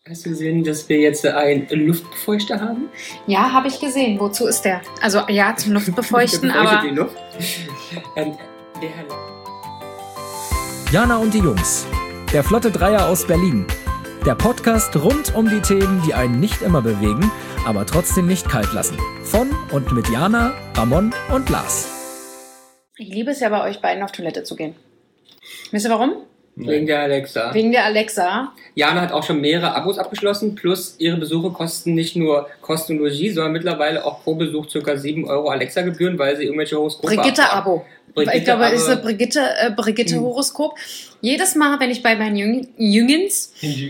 Hast du gesehen, dass wir jetzt einen Luftbefeuchter haben? Ja, habe ich gesehen. Wozu ist der? Also ja, zum Luftbefeuchten, aber... Die Luft. Der Herr... Jana und die Jungs. Der Flotte Dreier aus Berlin. Der Podcast rund um die Themen, die einen nicht immer bewegen, aber trotzdem nicht kalt lassen. Von und mit Jana, Ramon und Lars. Ich liebe es ja, bei euch beiden auf Toilette zu gehen. Wisst ihr warum? Wegen der Alexa. Wegen der Alexa. Jana hat auch schon mehrere Abos abgeschlossen, plus ihre Besuche kosten nicht nur Kosten und Logis, sondern mittlerweile auch pro Besuch ca. 7 Euro Alexa-Gebühren, weil sie irgendwelche Horoskope Brigitte-Abo. Ich glaube, es ist ein Brigitte-Horoskop. Jedes Mal, wenn ich bei meinen Jünglings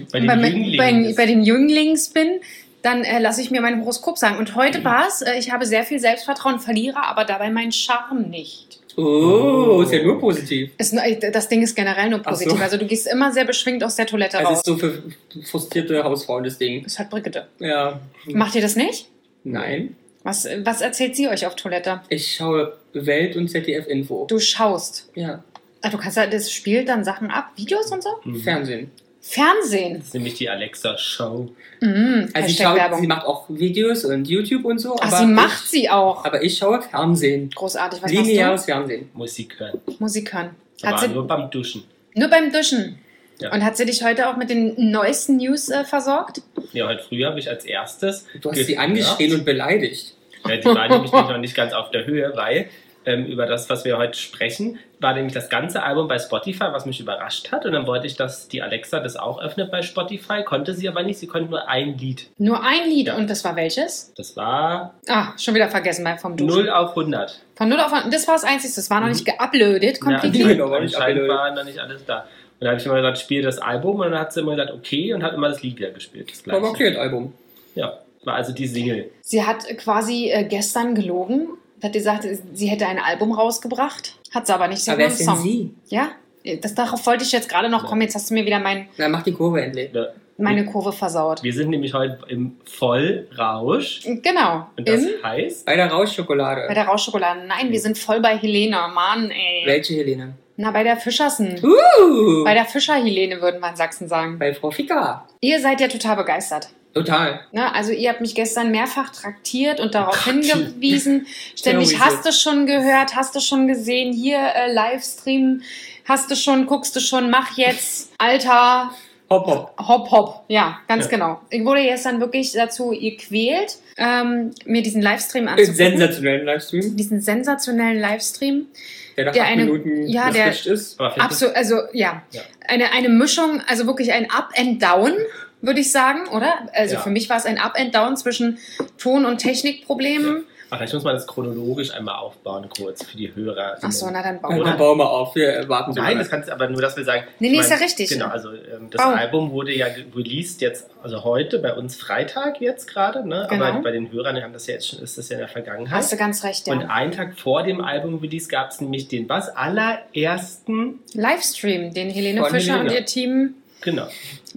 bin, dann lasse ich mir mein Horoskop sagen. Und heute war es, ich habe sehr viel Selbstvertrauen, verliere aber dabei meinen Charme nicht. Oh, ist ja nur positiv. Das Ding ist generell nur positiv. So. Also du gehst immer sehr beschwingt aus der Toilette raus. Das ist so für frustrierte Hausfrauen, das Ding. Das ist halt Brigitte. Ja. Macht ihr das nicht? Nein. Was erzählt sie euch auf Toilette? Ich schaue Welt und ZDF-Info. Du schaust? Ja. Ach, du kannst das spielt dann Sachen ab? Videos und so? Fernsehen. Fernsehen? Das ist nämlich die Alexa-Show. Also sie macht auch Videos und YouTube und so. Ach, sie macht sie auch. Aber ich schaue Fernsehen. Großartig. Was Lineares Fernsehen. Musik hören. Musik hören. Aber nur beim Duschen. Nur beim Duschen? Ja. Und hat sie dich heute auch mit den neuesten News versorgt? Ja, heute früh habe ich als erstes... Du hast sie angeschrien und beleidigt. Ja, die war nämlich noch nicht ganz auf der Höhe, weil über das, was wir heute sprechen, war nämlich das ganze Album bei Spotify, was mich überrascht hat. Und dann wollte ich, dass die Alexa das auch öffnet bei Spotify. Konnte sie aber nicht. Sie konnte nur ein Lied. Nur ein Lied? Ja. Und das war welches? Das war... Schon wieder vergessen vom Duschen. 0 auf 100. Von 0 auf 100. Das war das Einzige. Das war noch nicht geuploadet. Anscheinend war noch nicht alles da. Und dann habe ich immer gesagt, spiele das Album. Und dann hat sie immer gesagt, okay. Und hat immer das Lied wieder gespielt. Das war okay, das Album. Ja, war also die Single. Sie hat quasi gestern gelogen. Hat gesagt, sie hätte ein Album rausgebracht. Hat sie aber nicht. Aber wer ist denn sie? Ja, darauf wollte ich jetzt gerade noch kommen. Jetzt hast du mir wieder Na, mach die Kurve endlich. Ja. Meine Kurve versaut. Wir sind nämlich heute im Vollrausch. Genau. Und das heißt? Bei der Rauschschokolade. Bei der Rauschschokolade. Nein, wir sind voll bei Helene. Mann, ey. Welche Helene? Na, bei der Fischersen. Bei der Fischer-Helene, würden wir in Sachsen sagen. Bei Frau Ficker. Ihr seid ja total begeistert. Total. Ne, also ihr habt mich gestern mehrfach traktiert und darauf hingewiesen. Ständig, hast du schon gehört, hast du schon gesehen, hier Livestream, hast du schon, guckst du schon, mach jetzt, Alter. Hopp, hopp. Hopp, hopp. Ja, ganz genau. Ich wurde gestern wirklich dazu gequält, mir diesen Livestream anzugucken. Sensationellen Livestream. Diesen sensationellen Livestream. Der nach 8 Minuten der ist. Absolut, also ja. Eine Mischung, also wirklich ein Up and Down, würde ich sagen, oder? Also für mich war es ein Up and Down zwischen Ton- und Technikproblemen. Ach, vielleicht muss man das chronologisch einmal aufbauen, kurz, für die Hörer. Ach so, na dann bauen wir auf. Wir warten so. Nein, das kannst du aber nur, dass wir sagen... Nee, ist ja richtig. Genau, also das Album wurde ja released jetzt, also heute, bei uns Freitag jetzt gerade, ne? Genau. Aber bei den Hörern haben das ja jetzt schon, ist das ja in der Vergangenheit. Hast du ganz recht, ja. Und einen Tag vor dem Album-Release gab es nämlich den allerersten... Livestream, den Helene Fischer und ihr Team... Genau.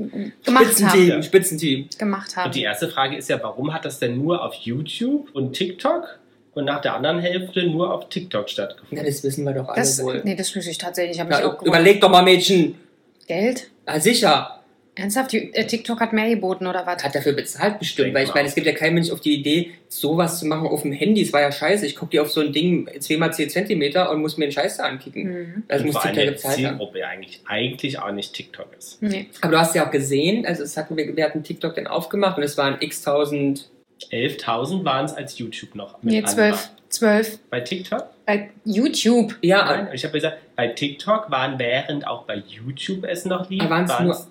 Spitzenteam. Gemacht haben. Und die erste Frage ist ja, warum hat das denn nur auf YouTube und TikTok und nach der anderen Hälfte nur auf TikTok stattgefunden? Ja, das wissen wir doch alle wohl. Nee, das wüsste ich tatsächlich. Hab ich auch überleg doch mal, Mädchen. Geld? Ja, sicher. Ernsthaft? TikTok hat mehr geboten, oder was? Hat dafür bezahlt bestimmt, weil ich meine, es gibt ja kein Mensch auf die Idee, sowas zu machen auf dem Handy. Es war ja scheiße. Ich gucke dir auf so ein Ding 2x10 Zentimeter und muss mir den Scheiß da ankicken. Das muss TikTok bezahlt haben. Zielgruppe eigentlich auch nicht TikTok ist. Nee. Aber du hast ja auch gesehen, also wir hatten TikTok dann aufgemacht und es waren x-tausend... 11.000 waren es als YouTube noch. Nee, 12. Bei TikTok? Bei YouTube? Ja. Nein, ich habe gesagt, bei TikTok waren, während auch bei YouTube es noch lief, waren es nur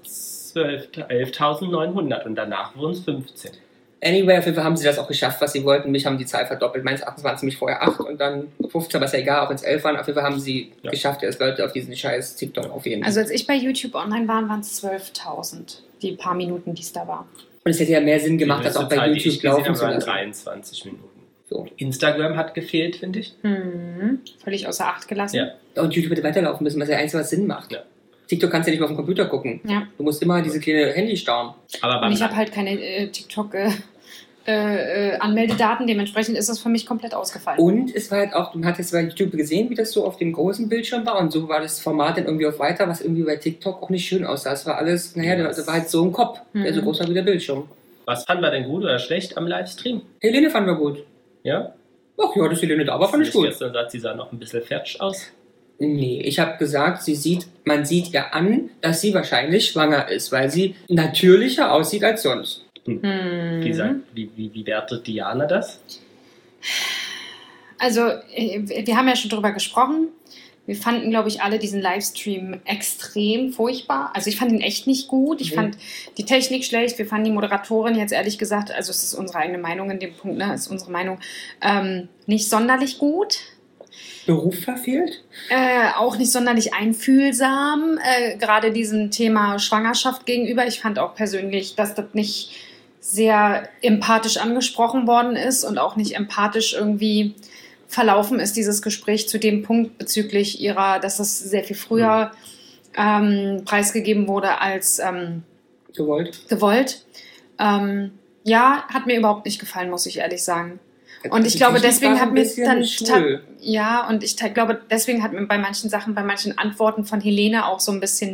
11.900 und danach wurden es 15. Anyway, auf jeden Fall haben sie das auch geschafft, was sie wollten. Mich haben die Zahl verdoppelt. Meines Erachtens waren es nämlich vorher 8 und dann 15, aber ist ja egal, auch wenn es 11 waren. Auf jeden Fall haben sie geschafft, dass Leute auf diesen scheiß TikTok auf jeden Fall. Also als ich bei YouTube online war, waren es 12.000. Die paar Minuten, die es da war. Und es hätte ja mehr Sinn gemacht, das auch bei YouTube laufen zu lassen. 23 Minuten. So. Instagram hat gefehlt, finde ich. Völlig außer Acht gelassen. Ja. Und YouTube hätte weiterlaufen müssen, was ja eins, was Sinn macht. Ja. TikTok kannst du ja nicht mehr auf dem Computer gucken. Ja. Du musst immer diese kleine Handy starren. Aber und ich habe halt keine TikTok Anmeldedaten. Dementsprechend ist das für mich komplett ausgefallen. Und es war halt auch, du hattest bei YouTube gesehen, wie das so auf dem großen Bildschirm war und so war das Format dann irgendwie auf weiter, was irgendwie bei TikTok auch nicht schön aussah. Es war alles, das war halt so ein Kopf, der so groß war wie der Bildschirm. Was fanden wir denn gut oder schlecht am Livestream? Helene fanden wir gut. Ja? Ach ja, dass Helene da war, fand ich gut. Gestern sagt, sie sah noch ein bisschen fertig aus. Nee, ich habe gesagt, man sieht ihr an, dass sie wahrscheinlich schwanger ist, weil sie natürlicher aussieht als sonst. Wie wertet Diana das? Also, wir haben ja schon drüber gesprochen. Wir fanden, glaube ich, alle diesen Livestream extrem furchtbar. Also ich fand ihn echt nicht gut. Ich fand die Technik schlecht. Wir fanden die Moderatorin jetzt ehrlich gesagt, also es ist unsere eigene Meinung in dem Punkt, ne, ist unsere Meinung, nicht sonderlich gut. Beruf verfehlt? Auch nicht sonderlich einfühlsam, gerade diesem Thema Schwangerschaft gegenüber. Ich fand auch persönlich, dass das nicht sehr empathisch angesprochen worden ist und auch nicht empathisch irgendwie verlaufen ist, dieses Gespräch zu dem Punkt bezüglich ihrer, dass es sehr viel früher preisgegeben wurde als gewollt. Ja, hat mir überhaupt nicht gefallen, muss ich ehrlich sagen. Und ich glaube, deswegen hat mir dann und ich glaube, deswegen hat mir bei manchen Sachen, bei manchen Antworten von Helene auch so ein bisschen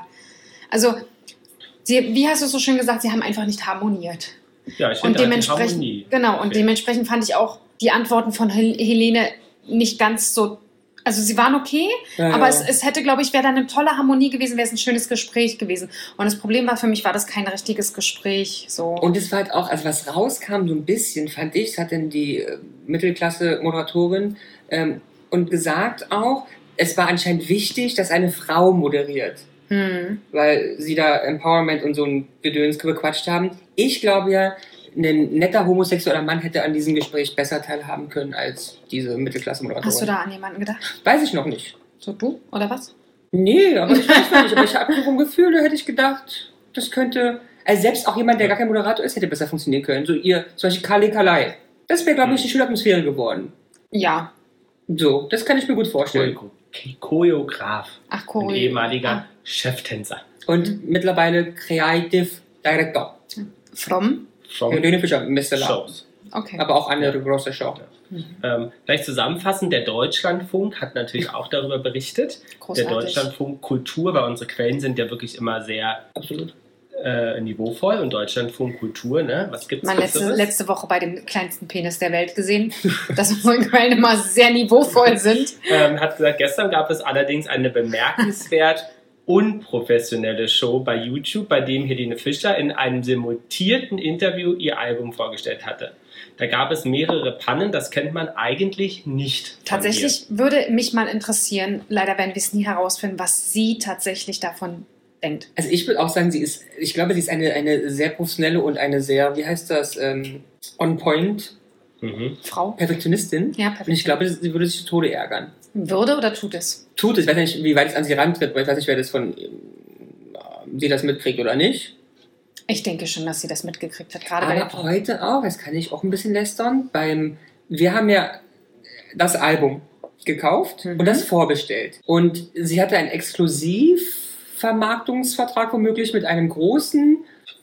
wie hast du es so schön gesagt, sie haben einfach nicht harmoniert. Ja, ich finde die Harmonie. Genau, und dementsprechend fand ich auch die Antworten von Helene nicht ganz so, also sie waren okay, aber es hätte, glaube ich, wäre dann eine tolle Harmonie gewesen, wäre es ein schönes Gespräch gewesen. Und das Problem war für mich, war das kein richtiges Gespräch. So. Und es war halt auch, also was rauskam so ein bisschen, fand ich, das hat dann die Mittelklasse-Moderatorin und gesagt auch, es war anscheinend wichtig, dass eine Frau moderiert. Weil sie da Empowerment und so ein Gedöns gequatscht haben. Ich glaube ja, ein netter homosexueller Mann hätte an diesem Gespräch besser teilhaben können als diese Mittelklasse-Moderatorin. Hast du da an jemanden gedacht? Weiß ich noch nicht. So du, oder was? Nee, aber ich weiß noch nicht. Aber ich habe so ein Gefühl, da hätte ich gedacht, das könnte, also selbst auch jemand, der gar kein Moderator ist, hätte besser funktionieren können. So zum Beispiel Kali Kalai. Das wäre, glaube ich, eine schöne Atmosphäre geworden. Ja. So, das kann ich mir gut vorstellen. Choreograf. Ach, ein ehemaliger Cheftänzer. Und mittlerweile Creative Director. From Helene Fischer, Mr. Shows. Okay. Aber auch andere große Show. Vielleicht zusammenfassend, der Deutschlandfunk hat natürlich auch darüber berichtet. Großartig. Der Deutschlandfunk Kultur, weil unsere Quellen sind ja wirklich immer sehr niveauvoll und Deutschlandfunk Kultur, ne? Was gibt's letzte Woche bei dem kleinsten Penis der Welt gesehen, dass unsere Quellen immer sehr niveauvoll sind. Hat gesagt, gestern gab es allerdings eine bemerkenswert unprofessionelle Show bei YouTube, bei dem Helene Fischer in einem simultierten Interview ihr Album vorgestellt hatte. Da gab es mehrere Pannen, das kennt man eigentlich nicht. Tatsächlich würde mich mal interessieren, leider werden wir es nie herausfinden, was sie tatsächlich davon denkt. Also ich würde auch sagen, ich glaube, sie ist eine sehr professionelle und eine sehr, wie heißt das, on-point Frau. Perfektionistin. Ja, Perfektionistin. Und ich glaube, sie würde sich zu Tode ärgern. Würde oder tut es? Tut es. Ich weiß nicht, wie weit es an sie rantritt, weil ich weiß nicht, wer das sie das mitkriegt oder nicht. Ich denke schon, dass sie das mitgekriegt hat. Gerade aber heute auch, das kann ich auch ein bisschen lästern, wir haben ja das Album gekauft und das vorbestellt. Und sie hatte einen Exklusivvermarktungsvertrag womöglich mit einem großen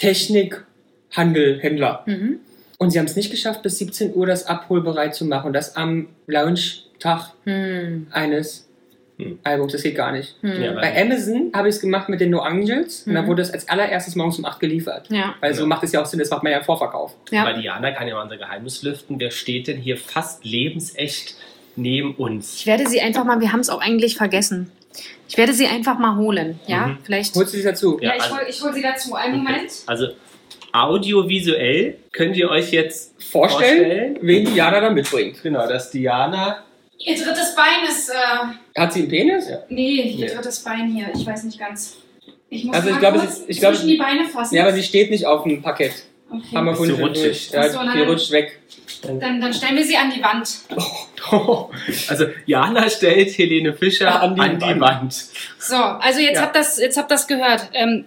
Technikhändler. Und sie haben es nicht geschafft, bis 17 Uhr das abholbereit zu machen. Und das am Launch-Tag eines Albums. Das geht gar nicht. Ja, bei Amazon habe ich es gemacht mit den No Angels. Und da wurde es als allererstes morgens um 8 geliefert. Ja. Weil so macht es ja auch Sinn, das macht man ja im Vorverkauf. Ja. Weil Diana kann ja mal unser Geheimnis lüften. Wer steht denn hier fast lebensecht neben uns? Ich werde sie einfach mal, wir haben es auch eigentlich vergessen. Ich werde sie einfach mal holen. Ja, vielleicht. Holst du sie dazu? Ja, ich hol sie dazu. Einen Moment. Also audiovisuell könnt ihr euch jetzt vorstellen, wen Diana da mitbringt. Genau, dass Diana... Ihr drittes Bein ist... Hat sie einen Penis? Ja. Nee, ihr drittes Bein hier. Ich weiß nicht ganz. Ich muss zwischen die Beine fassen. Ja, aber sie steht nicht auf dem Parkett. Okay. Haben wir vorhin rutschig. Ja, die rutscht weg. Dann stellen wir sie an die Wand. Also Jana stellt Helene Fischer an die Wand. So, also jetzt habt das gehört.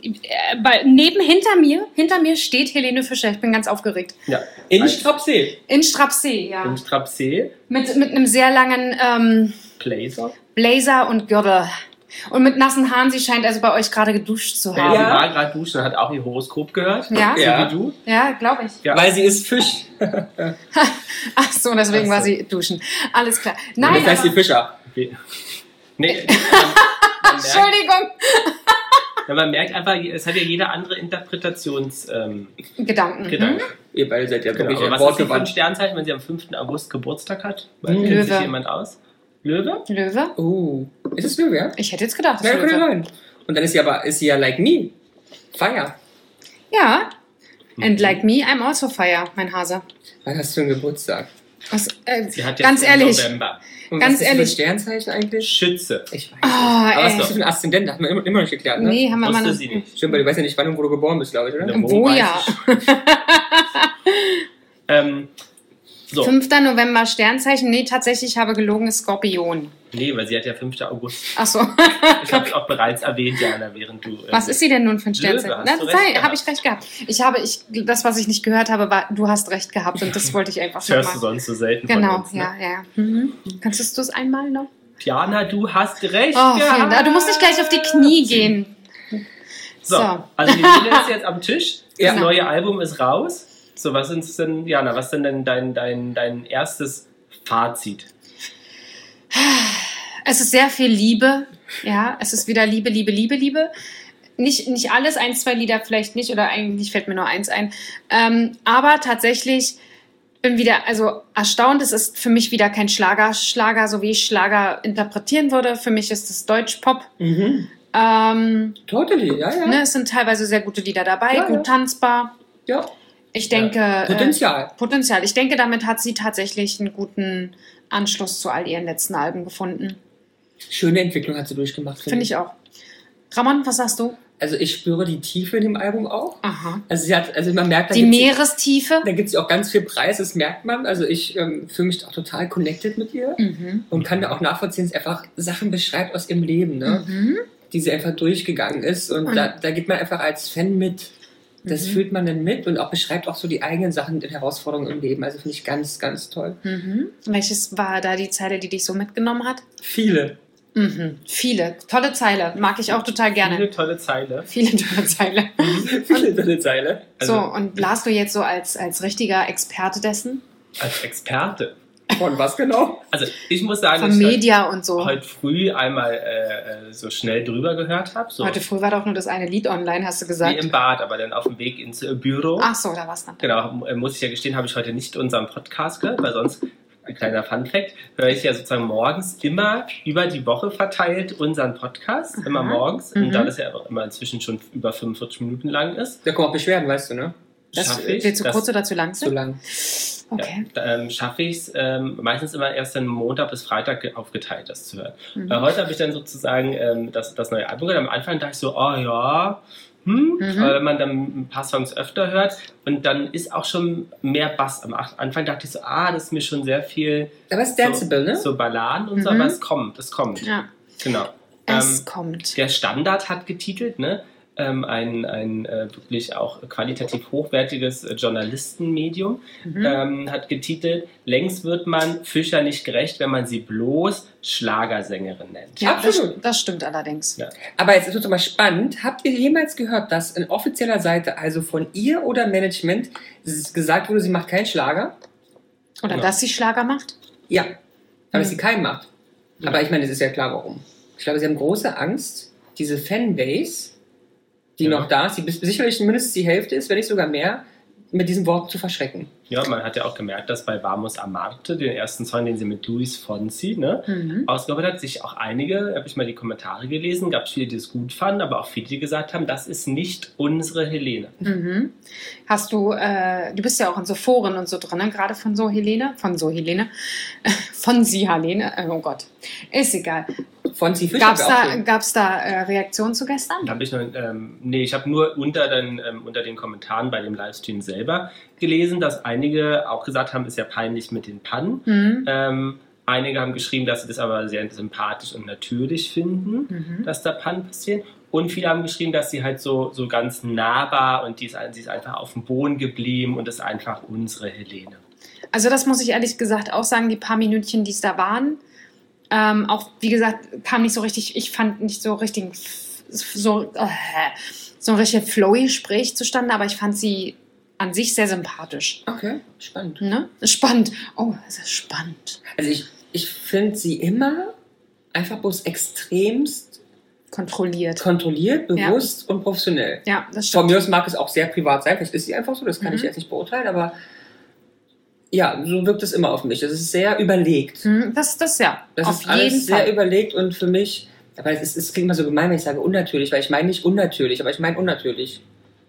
Hinter mir steht Helene Fischer. Ich bin ganz aufgeregt. Ja. In Strapsee. In Strapsee, ja. In Strapsee. Mit einem sehr langen Blazer und Gürtel. Und mit nassen Haaren, sie scheint also bei euch gerade geduscht zu haben. Sie war gerade duschen und hat auch ihr Horoskop gehört. Ja? So wie du. Ja, glaube ich. Ja. Weil sie ist Fisch. Ach so, deswegen war sie duschen. Alles klar. Nein, Und das heißt die Fischer. Okay. Nee, Entschuldigung. man merkt einfach, es hat ja jede andere Interpretationsgedanken. Gedanken. Ihr beide seid ja Genau. wirklich Aber was ist sie für ein wortgewandt. Sternzeichen, wenn sie am 5. August Geburtstag hat? Kennt Löwe. sich jemand aus? Löwe? Löwe? Oh, ist es Löwe, ja? Ich hätte jetzt gedacht, das Ja, ist könnte Löwe. sein. Und dann ist sie ja like me. Fire. Ja. And like me, I'm also fire, mein Hase. Was hast du für einen Geburtstag? Was, Sie hat jetzt ganz im ehrlich. November. Und Ganz was ist ehrlich. das für ein Sternzeichen eigentlich? Schütze. Ich weiß. Oh, Aber was ey. ist das für ein Aszendent? Hat man immer noch nicht geklärt, ne? Nee, haben wir mal Wusste noch. sie nicht. Stimmt, weil du weißt ja nicht, wann und wo du geboren bist, glaube ich, oder? Ne. Wo weiß ja. So. 5. November Sternzeichen. Nee, tatsächlich habe gelogen, ist Skorpion. Nee, weil sie hat ja 5. August. Ach so. Ich habe es auch bereits erwähnt, Jana, während du... Was ist sie denn nun für ein Löwe, Sternzeichen? hast du recht gehabt. Habe ich recht gehabt. Das, was ich nicht gehört habe, war, du hast recht gehabt und das wollte ich einfach Das hörst du nochmal. sonst so selten Genau, von uns. Ne? ja. Mhm. Kannst du es einmal noch? Jana, du hast recht Oh, vielen gehabt. Dank. Du musst nicht gleich auf die Knie gehen. So, So. also die Helene ist jetzt am Tisch. Ja. Das neue Album ist raus. So, was ist denn, Jana, was ist denn dein erstes Fazit? Es ist sehr viel Liebe. Ja, es ist wieder Liebe, Liebe, Liebe, Liebe. Nicht alles, 1, 2 Lieder vielleicht nicht oder eigentlich fällt mir nur eins ein. Aber tatsächlich bin wieder, also erstaunt, es ist für mich wieder kein Schlager, so wie ich Schlager interpretieren würde. Für mich ist es Deutsch-Pop. Mhm. Totally, ja. Ne, es sind teilweise sehr gute Lieder dabei, Ja, gut ja. tanzbar. Ja. Ich denke, Potenzial. Potenzial. Ich denke, damit hat sie tatsächlich einen guten Anschluss zu all ihren letzten Alben gefunden. Schöne Entwicklung hat sie durchgemacht. Finde ich auch. Ramon, was sagst du? Also ich spüre die Tiefe in dem Album auch. Aha. Also man merkt, Die Meerestiefe. da gibt es auch ganz viel Preis, das merkt man. Also ich fühle mich auch total connected mit ihr und kann da auch nachvollziehen, dass sie einfach Sachen beschreibt aus ihrem Leben, ne? Die sie einfach durchgegangen ist. Und da geht man einfach als Fan mit. Das fühlt man dann mit und auch beschreibt auch so die eigenen Sachen und Herausforderungen im Leben. Also finde ich ganz, ganz toll. Welches war da die Zeile, die dich so mitgenommen hat? Viele. Viele. Tolle Zeile. Mag ich auch total gerne. Eine tolle Zeile. Viele tolle Zeile. Viele tolle Zeile. Also, So, und Lars, du jetzt so als richtiger Experte dessen? als Experte. Von was genau? Also ich muss sagen, Von dass ich Media und so. heute früh einmal so schnell drüber gehört habe. So Heute früh war doch nur das eine Lied online, hast du wie gesagt. im Bad, aber dann auf dem Weg ins Büro. Ach so, da war's dann. Genau, muss ich ja gestehen, habe ich heute nicht unseren Podcast gehört, weil sonst, ein kleiner Funfact, höre ich ja sozusagen morgens immer über die Woche verteilt unseren Podcast, immer morgens. Und da das ja auch immer inzwischen schon über 45 Minuten lang ist, Da kommen auch Beschwerden, weißt du, ne? Das schaffe ich wird zu das- kurz oder zu lang So sein? lang. Okay. schaffe ich es meistens immer erst dann Montag bis Freitag aufgeteilt, das zu hören. Heute habe ich dann sozusagen das neue Album gehört. Am Anfang dachte ich so, oh ja, aber wenn man dann ein paar Songs öfter hört und dann ist auch schon mehr Bass. Am Anfang dachte ich so, das ist mir schon sehr viel Aber es ist danceable, ne? so Balladen und so, aber es kommt. Ja. Genau. Es kommt. Der Standard hat getitelt, ne? Ein wirklich auch qualitativ hochwertiges Journalistenmedium hat getitelt, längst wird man Fischer nicht gerecht, wenn man sie bloß Schlagersängerin nennt. Ja, Absolut. das stimmt allerdings. Ja. Aber jetzt ist es mal spannend. Habt ihr jemals gehört, dass an offizieller Seite, also von ihr oder Management, gesagt wurde, sie macht keinen Schlager? Oder Genau. dass sie Schlager macht? Ja. Aber dass sie keinen macht. Aber ich meine, es ist ja klar, warum. Ich glaube, sie haben große Angst, diese Fanbase, die Ja. noch da ist, die sicherlich mindestens die Hälfte ist, wenn nicht sogar mehr, mit diesen Worten zu verschrecken. Ja, man hat ja auch gemerkt, dass bei Vamos Amarte, den ersten Song, den sie mit Luis Fonsi ausgearbeitet hat, sich auch einige, habe ich mal die Kommentare gelesen, gab es viele, die es gut fanden, aber auch viele, die gesagt haben, das ist nicht unsere Helene. Hast du, du bist ja auch in so Foren und so drin, ne? Gerade von so Helene, von sie Helene, oh Gott, ist egal. Von sie Fischer Gab's da Reaktionen zu gestern? Da habe ich noch, nee, ich habe nur unter den Kommentaren bei dem Livestream selber gelesen, dass einige auch gesagt haben, ist ja peinlich mit den Pannen. Einige haben geschrieben, dass sie das aber sehr sympathisch und natürlich finden, dass da Pannen passieren. Und viele haben geschrieben, dass sie halt so ganz nahbar und sie ist einfach auf dem Boden geblieben und ist einfach unsere Helene. Also das muss ich ehrlich gesagt auch sagen, die paar Minütchen, die es da waren, Auch, wie gesagt, kam nicht so richtig, ich fand nicht so richtig, so ein richtig flowy Gespräch zustande, aber ich fand sie an sich sehr sympathisch. Okay, spannend. Ne? Spannend. Oh, das ist spannend. Also ich finde sie immer einfach bloß extremst kontrolliert, bewusst und professionell. Ja, das stimmt. Von mir aus mag es auch sehr privat sein, vielleicht ist sie einfach so, das kann ich jetzt nicht beurteilen, aber ja, so wirkt es immer auf mich. Das ist sehr überlegt. Das ja. Das auf ist alles jeden Fall sehr überlegt und für mich, aber es klingt immer so gemein, wenn ich sage unnatürlich, weil ich meine nicht unnatürlich, aber ich meine unnatürlich.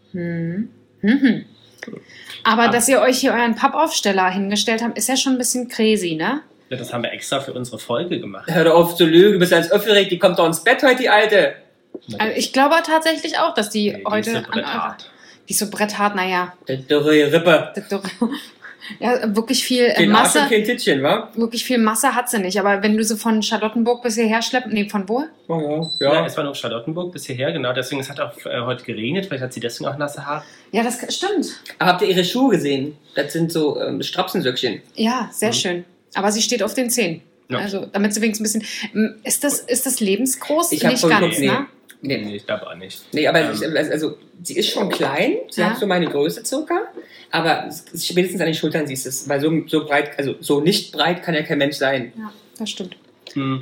Aber dass ihr euch hier euren Pappaufsteller hingestellt habt, ist ja schon ein bisschen crazy, ne? Ja, das haben wir extra für unsere Folge gemacht. Hör doch auf zu lügen, du bist als aufgeregt, die kommt doch ins Bett heute, die Alte. Also ich glaube tatsächlich auch, dass die heute... Die ist so bretthart. Die ist so bretthart, naja. Die dürre Rippe. Ja, wirklich viel Den Masse. Arsch und kein Tittchen, wa? Wirklich viel Masse hat sie nicht. Aber wenn du sie von Charlottenburg bis hierher schleppst... Nee, von wo? Oh, Ja, es war noch Charlottenburg bis hierher, genau. Deswegen, es hat auch heute geregnet. Vielleicht hat sie deswegen auch nasse Haare. Ja, das stimmt. Aber habt ihr ihre Schuhe gesehen? Das sind so Strapsensöckchen. Ja, sehr schön. Aber sie steht auf den Zehen. Ja. Also, damit sie wenigstens ein bisschen... Ist das lebensgroß? Ich hab Nicht voll ganz, Bock, nee. ne? Nee, ich glaube auch nicht. Nee, aber also sie ist schon klein, sie Ja. hat so meine Größe circa, aber spätestens an den Schultern siehst du es, weil so breit, also so nicht breit kann ja kein Mensch sein. Ja, das stimmt. Wollen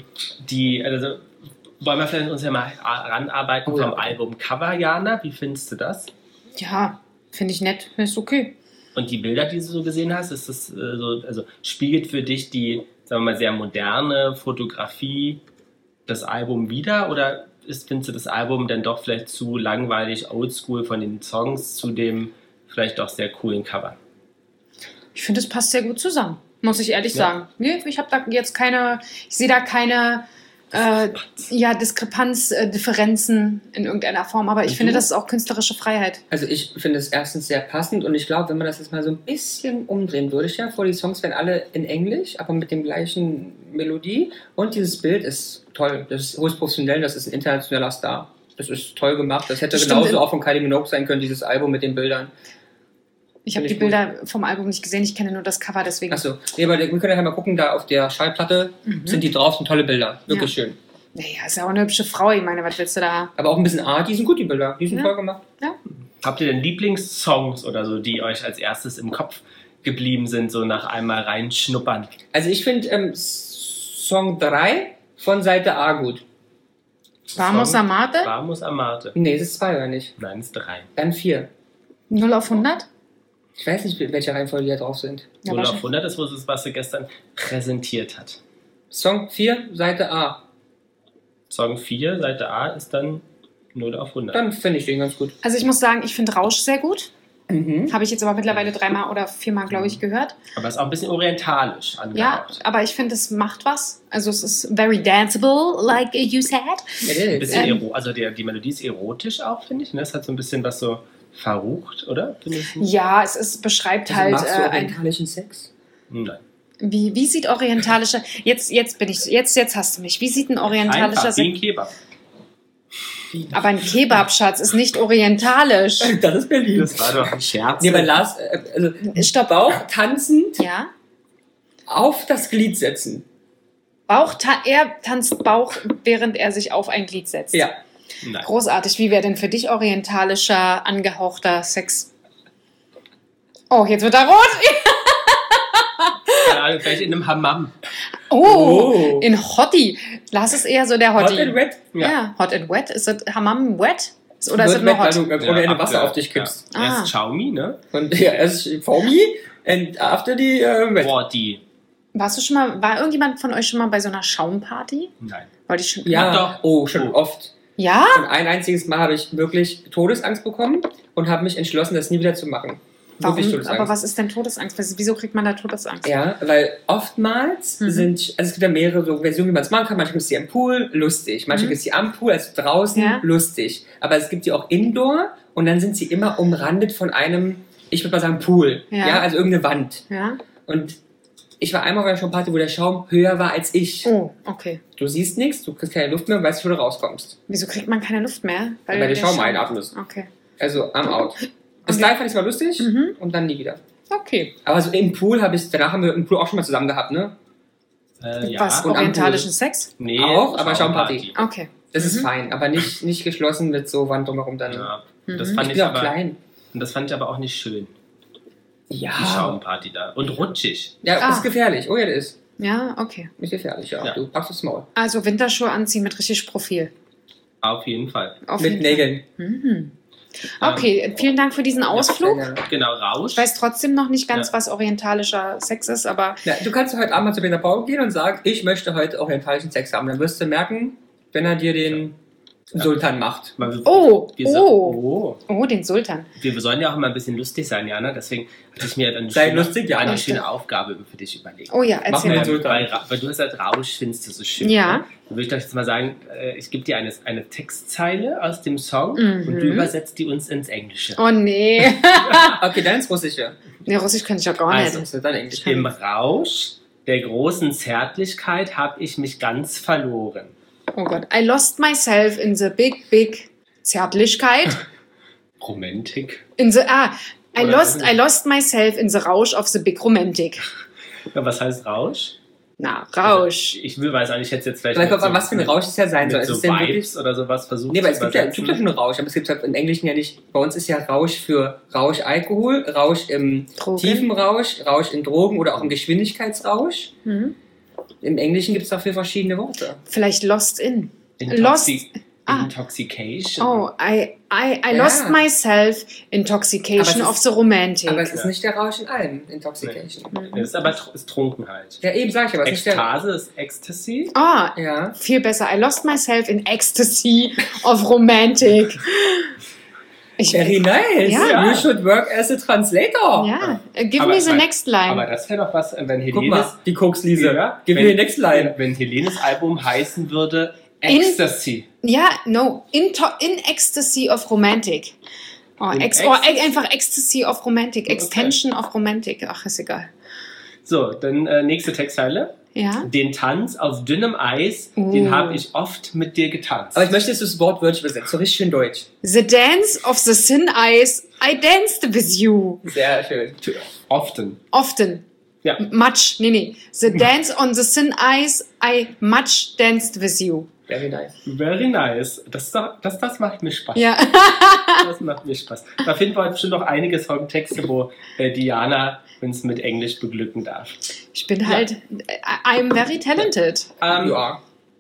wir vielleicht uns ja mal ranarbeiten vom Album Cover, Jana? Wie findest du das? Ja, finde ich nett. Ist okay. Und die Bilder, die du so gesehen hast, ist das spiegelt für dich die, sagen wir mal, sehr moderne Fotografie das Album wider? Oder findest du das Album dann doch vielleicht zu langweilig, oldschool von den Songs zu dem vielleicht doch sehr coolen Cover? Ich finde, es passt sehr gut zusammen, muss ich ehrlich sagen. Nee, ich habe da jetzt ich sehe da keine Diskrepanz, Differenzen in irgendeiner Form, aber ich finde, das ist auch künstlerische Freiheit. Also ich finde es erstens sehr passend und ich glaube, wenn man das jetzt mal so ein bisschen umdrehen würde, stell dir vor, die Songs wären alle in Englisch, aber mit dem gleichen Melodie und dieses Bild ist toll, das ist höchst professionell, das ist ein internationaler Star. Das ist toll gemacht, das hätte genauso auch von Kylie Minogue sein können, dieses Album mit den Bildern. Ich habe die Bilder vom Album nicht gesehen, ich kenne nur das Cover, deswegen. Achso, nee, aber wir können ja mal gucken, da auf der Schallplatte sind die drauf, sind tolle Bilder, wirklich schön. Naja, ist ja auch eine hübsche Frau, ich meine, was willst du da? Aber auch ein bisschen die sind gut, die Bilder, die sind toll gemacht. Ja. Habt ihr denn Lieblingssongs oder so, die euch als erstes im Kopf geblieben sind, so nach einmal reinschnuppern? Also ich finde Song 3 von Seite A gut. Vamos Amarte? Vamos Amarte. Nee, das ist 2 oder nicht? Nein, es ist 3. Dann 4. 0 auf 100? Ich weiß nicht, welche Reihenfolge die da drauf sind. 0 auf 100 ist, was sie gestern präsentiert hat. Song 4, Seite A. Song 4, Seite A ist dann 0 auf 100. Dann finde ich den ganz gut. Also ich muss sagen, ich finde Rausch sehr gut. Habe ich jetzt aber mittlerweile 3-mal oder 4-mal, glaube ich, gehört. Aber es ist auch ein bisschen orientalisch angehaucht. Ja, aber ich finde, es macht was. Also es ist very danceable, like you said. Ein bisschen also die Melodie ist erotisch auch, finde ich. Ne? Es hat so ein bisschen was so verrucht, oder? Ja, es beschreibt also halt... magst du orientalischen Sex? Nein. Wie sieht orientalischer... Jetzt hast du mich. Wie sieht ein orientalischer Einfach wie ein Kebab. Aber ein Kebab, Schatz, ist nicht orientalisch. Das ist Berlin. Das war doch ein Scherz. Nee, aber Lars, Stopp. Bauch tanzend Ja. auf das Glied setzen. Er tanzt Bauch, während er sich auf ein Glied setzt. Ja. Nein. Großartig. Wie wäre denn für dich orientalischer, angehauchter Sex? Oh, jetzt wird er rot. Keine Ahnung, vielleicht in einem Hammam. Oh, in Hottie. Lars ist eher so der Hottie. Hot and wet? Ja, hot and wet. Ist das Hammam wet? Oder ist es nur hot? Weil du ohne Ende Wasser auf dich kippst. Ja. Erst Xiaomi, ne? Und ja, erst for me and after die wet. Worti. War irgendjemand von euch schon mal bei so einer Schaumparty? Nein. Wollte ich schon. Ja, Doch. oh, schon oft. Ja? Und ein einziges Mal habe ich wirklich Todesangst bekommen und habe mich entschlossen, das nie wieder zu machen. Wirklich Warum? Todesangst. Aber was ist denn Todesangst? Wieso kriegt man da Todesangst? Ja, weil oftmals also es gibt ja mehrere so Versionen, wie man es machen kann. Manchmal gibt es die am Pool, lustig. Manchmal gibt es die am Pool, also draußen, lustig. Aber es gibt die auch indoor und dann sind sie immer umrandet von einem, ich würde mal sagen, Pool. Ja, also irgendeine Wand. Ja. Und ich war einmal auf einer Schaumparty, wo der Schaum höher war als ich. Oh, okay. Du siehst nichts, du kriegst keine Luft mehr und weißt nicht, wo du rauskommst. Wieso kriegt man keine Luft mehr? Weil der Schaum einatmest. Okay. Also, I'm out. Das live fand ich mal lustig und dann nie wieder. Okay. Aber so im Pool danach haben wir im Pool auch schon mal zusammen gehabt, ne? Was, orientalischen Sex? Nee, auch, aber Schaumparty. Okay. Das ist fein, aber nicht geschlossen mit so Wand drumherum dann. Ja, das fand Ich ich bin auch aber klein. Und das fand ich aber auch nicht schön. Die Ja. Schaumparty da. Und rutschig. Ja, ist gefährlich. Oh ja, das ist. Ja, okay. Ist gefährlich, ja. Ja. Du packst das Maul. Also Winterschuhe anziehen mit richtig Profil. Auf jeden Fall. Auf Mit jeden Fall. Nägeln. Mhm. Okay, vielen Dank für diesen Ausflug. Ja. Genau, Rausch. Ich weiß trotzdem noch nicht ganz, Ja. was orientalischer Sex ist, aber Ja, du kannst heute Abend mal zu Peter Paul gehen und sagen, ich möchte heute orientalischen Sex haben. Dann wirst du merken, wenn er dir den Sultan macht. Oh, Oh. den Sultan. Wir sollen ja auch immer ein bisschen lustig sein, Jana. Deswegen hatte ich mir dann Sei lustig, Jana. eine schöne Aufgabe für dich überlegt. Oh ja, Machen erzähl wir mal. so. Sultan. Weil du hast halt Rausch, findest du so schön. Ja. Ne? Dann würde ich doch jetzt mal sagen, ich gebe dir eine Textzeile aus dem Song Mhm. und du übersetzt die uns ins Englische. Oh nee. Okay, dann ins Russische. Nee, Russisch kann ich ja gar Also, nicht. Das ist dann Englisch. Im Rausch der großen Zärtlichkeit habe ich mich ganz verloren. Oh Gott. I lost myself in the big, big Zärtlichkeit. Romantik. I Oder- lost myself in the Rausch of the big romantic. Ja, was heißt Rausch? Na, Rausch. Ich weiß eigentlich jetzt vielleicht. Vielleicht mit kommt an, was für ein Rausch es ja sein soll. Mit Ist so es denn wirklich? Vibes oder sowas versucht Nee, aber es zu gibt ja übersetzen. schon einen Rausch, aber es gibt halt im Englischen ja nicht. Bei uns ist ja Rausch für Rausch Alkohol, Rausch im Drogen. tiefen Rausch, Rausch in Drogen oder auch im Geschwindigkeitsrausch. Mhm. Im Englischen gibt es dafür verschiedene Worte. Vielleicht lost in. Intoxication. Oh, I Ja. lost myself intoxication Aber es of ist- the romantic. Aber es ist nicht der Rausch in allem, Intoxication. Das ist aber ist Trunkenheit. Ja, eben sag ich, aber es ist nicht der. Ekstase ist Ecstasy. Ah, Ja. viel besser. I lost myself in ecstasy of romantic. Ich, Very nice. Ja. You should work as a translator. ja, give Aber me ich the mein- next line. Aber das wäre doch was, wenn Guck Helenes, mal, die Koksliese. Ja, Give me the next line. wenn Helenes Album heißen würde In- Ecstasy. Ja, no, in Ecstasy of Romantic. Oh, In einfach Ecstasy of Romantic, Extension of Romantic. Ach, ist egal. So, dann nächste Textzeile. Ja? Den Tanz auf dünnem Eis, den habe ich oft mit dir getanzt. Aber ich möchte, dass du das Wort wörtlich übersetzt, so richtig schön deutsch. The dance of the thin ice, I danced with you. Sehr schön. Often. Often. Ja. Much. Nee. The dance on the thin ice, I much danced with you. Very nice. Very nice. Das macht mir Spaß. Ja. Das macht mir Spaß. Da finden wir heute bestimmt noch einige Songtexte, wo Diana uns mit Englisch beglücken darf. Ich bin halt, I'm very talented. Ja.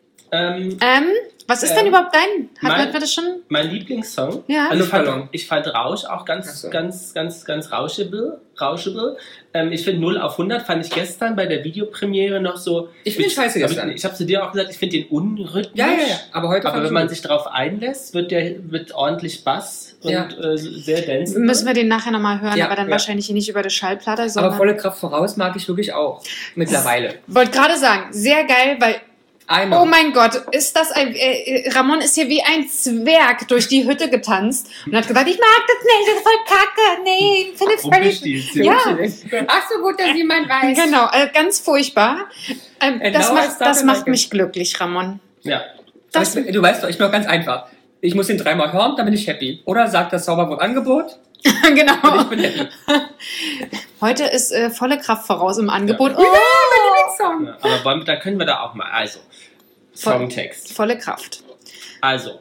Was ist denn überhaupt dein? Hatten wir das schon? Mein Lieblingssong. Ja. Also Luftballon. ich fand Rausch auch ganz, Ach so. ganz rauschable. Ich finde 0 auf 100 fand ich gestern bei der Videopremiere noch so. Ich finde ihn scheiße gestern. Ich habe zu dir auch gesagt, ich finde den unrhythmisch. Ja. Aber heute Aber fand wenn ich man gut. sich darauf einlässt, wird ordentlich Bass und Ja. sehr dance. Müssen wir den nachher nochmal hören, Ja, aber dann ja. wahrscheinlich nicht über die Schallplatte, Aber sondern... volle Kraft voraus mag ich wirklich auch. Mittlerweile. Wollte gerade sagen, sehr geil, weil... Einmal. Oh mein Gott, ist das ein... Ramon ist hier wie ein Zwerg durch die Hütte getanzt und hat gesagt, ich mag das nicht, das ist voll kacke, nee, ich finde es völlig... Ja, Ach so gut, dass jemand weiß. genau, ganz furchtbar. And now I Das started macht like mich glücklich, Ramon. Ja. Das, Du weißt doch, ich bin doch ganz einfach. Ich muss den 3-mal hören, dann bin ich happy. Oder sagt das Zauberwort Angebot und ich genau. bin happy. Heute ist volle Kraft voraus im Angebot. Ja. Oh, Ja, aber da können wir da auch mal. Also, Songtext. volle Kraft. Also.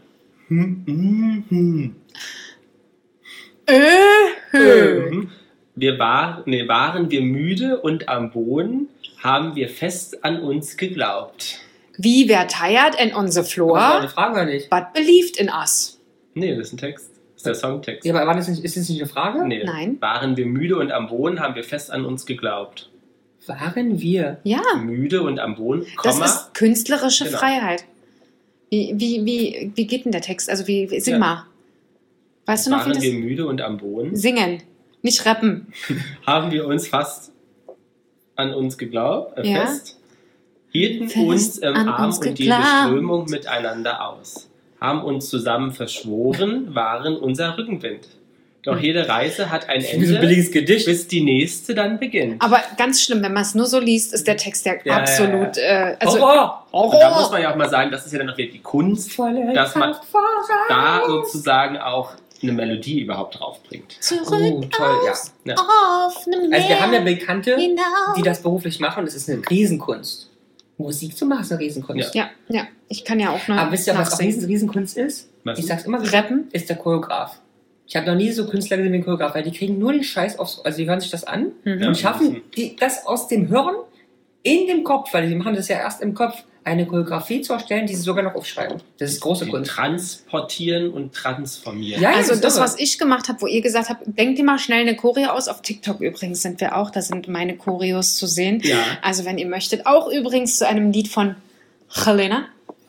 Waren wir müde und am Boden, haben wir fest an uns geglaubt. We were tired and on the Das war eine floor, Frage oder nicht? but believed in us. Nee, das ist ein Text. Das ist der Songtext. Ja, aber ist das nicht eine Frage? Nee. Nein. Waren wir müde und am Boden, haben wir fest an uns geglaubt. Waren wir? Ja, Müde und am Boden, das Komma. ist künstlerische Genau. Freiheit. Wie geht denn der Text? Also sing Ja. mal. Weißt du noch, wie Waren das... wir müde und am Boden, Singen, nicht rappen. haben wir uns fast an uns geglaubt, Ja. fest, hielten Fest uns im an Arm uns und die geglaubt. Beströmung miteinander aus, haben uns zusammen verschworen, waren unser Rückenwind. Doch jede Reise hat ein Wie so ein Ende, billiges Gedicht. bis die nächste dann beginnt. Aber ganz schlimm, wenn man es nur so liest, ist der Text ja, Ja, absolut... also, Horror! Und da muss man ja auch mal sagen, das ist ja dann noch wieder die Kunst, Volle dass man Kraft voraus. da sozusagen auch eine Melodie überhaupt draufbringt. Zurück Oh, toll, ja. auf einem Also wir haben ja Meer Bekannte, hinaus. die das beruflich machen. Das ist eine Riesenkunst. Musik zu machen ist eine Riesenkunst. Ja. Ich kann ja auch noch Aber wisst ihr, was auch nachsingen. Riesenkunst ist? Was? Ich sag's immer so. Rappen? Ist der Choreograf. Ich habe noch nie so Künstler gesehen wie ein Choreograf, weil die kriegen nur den Scheiß aufs... Also die hören sich das an und schaffen das aus dem Hirn in dem Kopf, weil die machen das ja erst im Kopf, eine Choreografie zu erstellen, die sie sogar noch aufschreiben. Das ist große Kunst. Transportieren und transformieren. Ja, Also das, irre. was ich gemacht habe, wo ihr gesagt habt, denkt ihr mal schnell eine Choreo aus. Auf TikTok übrigens sind wir auch, da sind meine Choreos zu sehen. Ja. Also wenn ihr möchtet, auch übrigens zu einem Lied von Helena.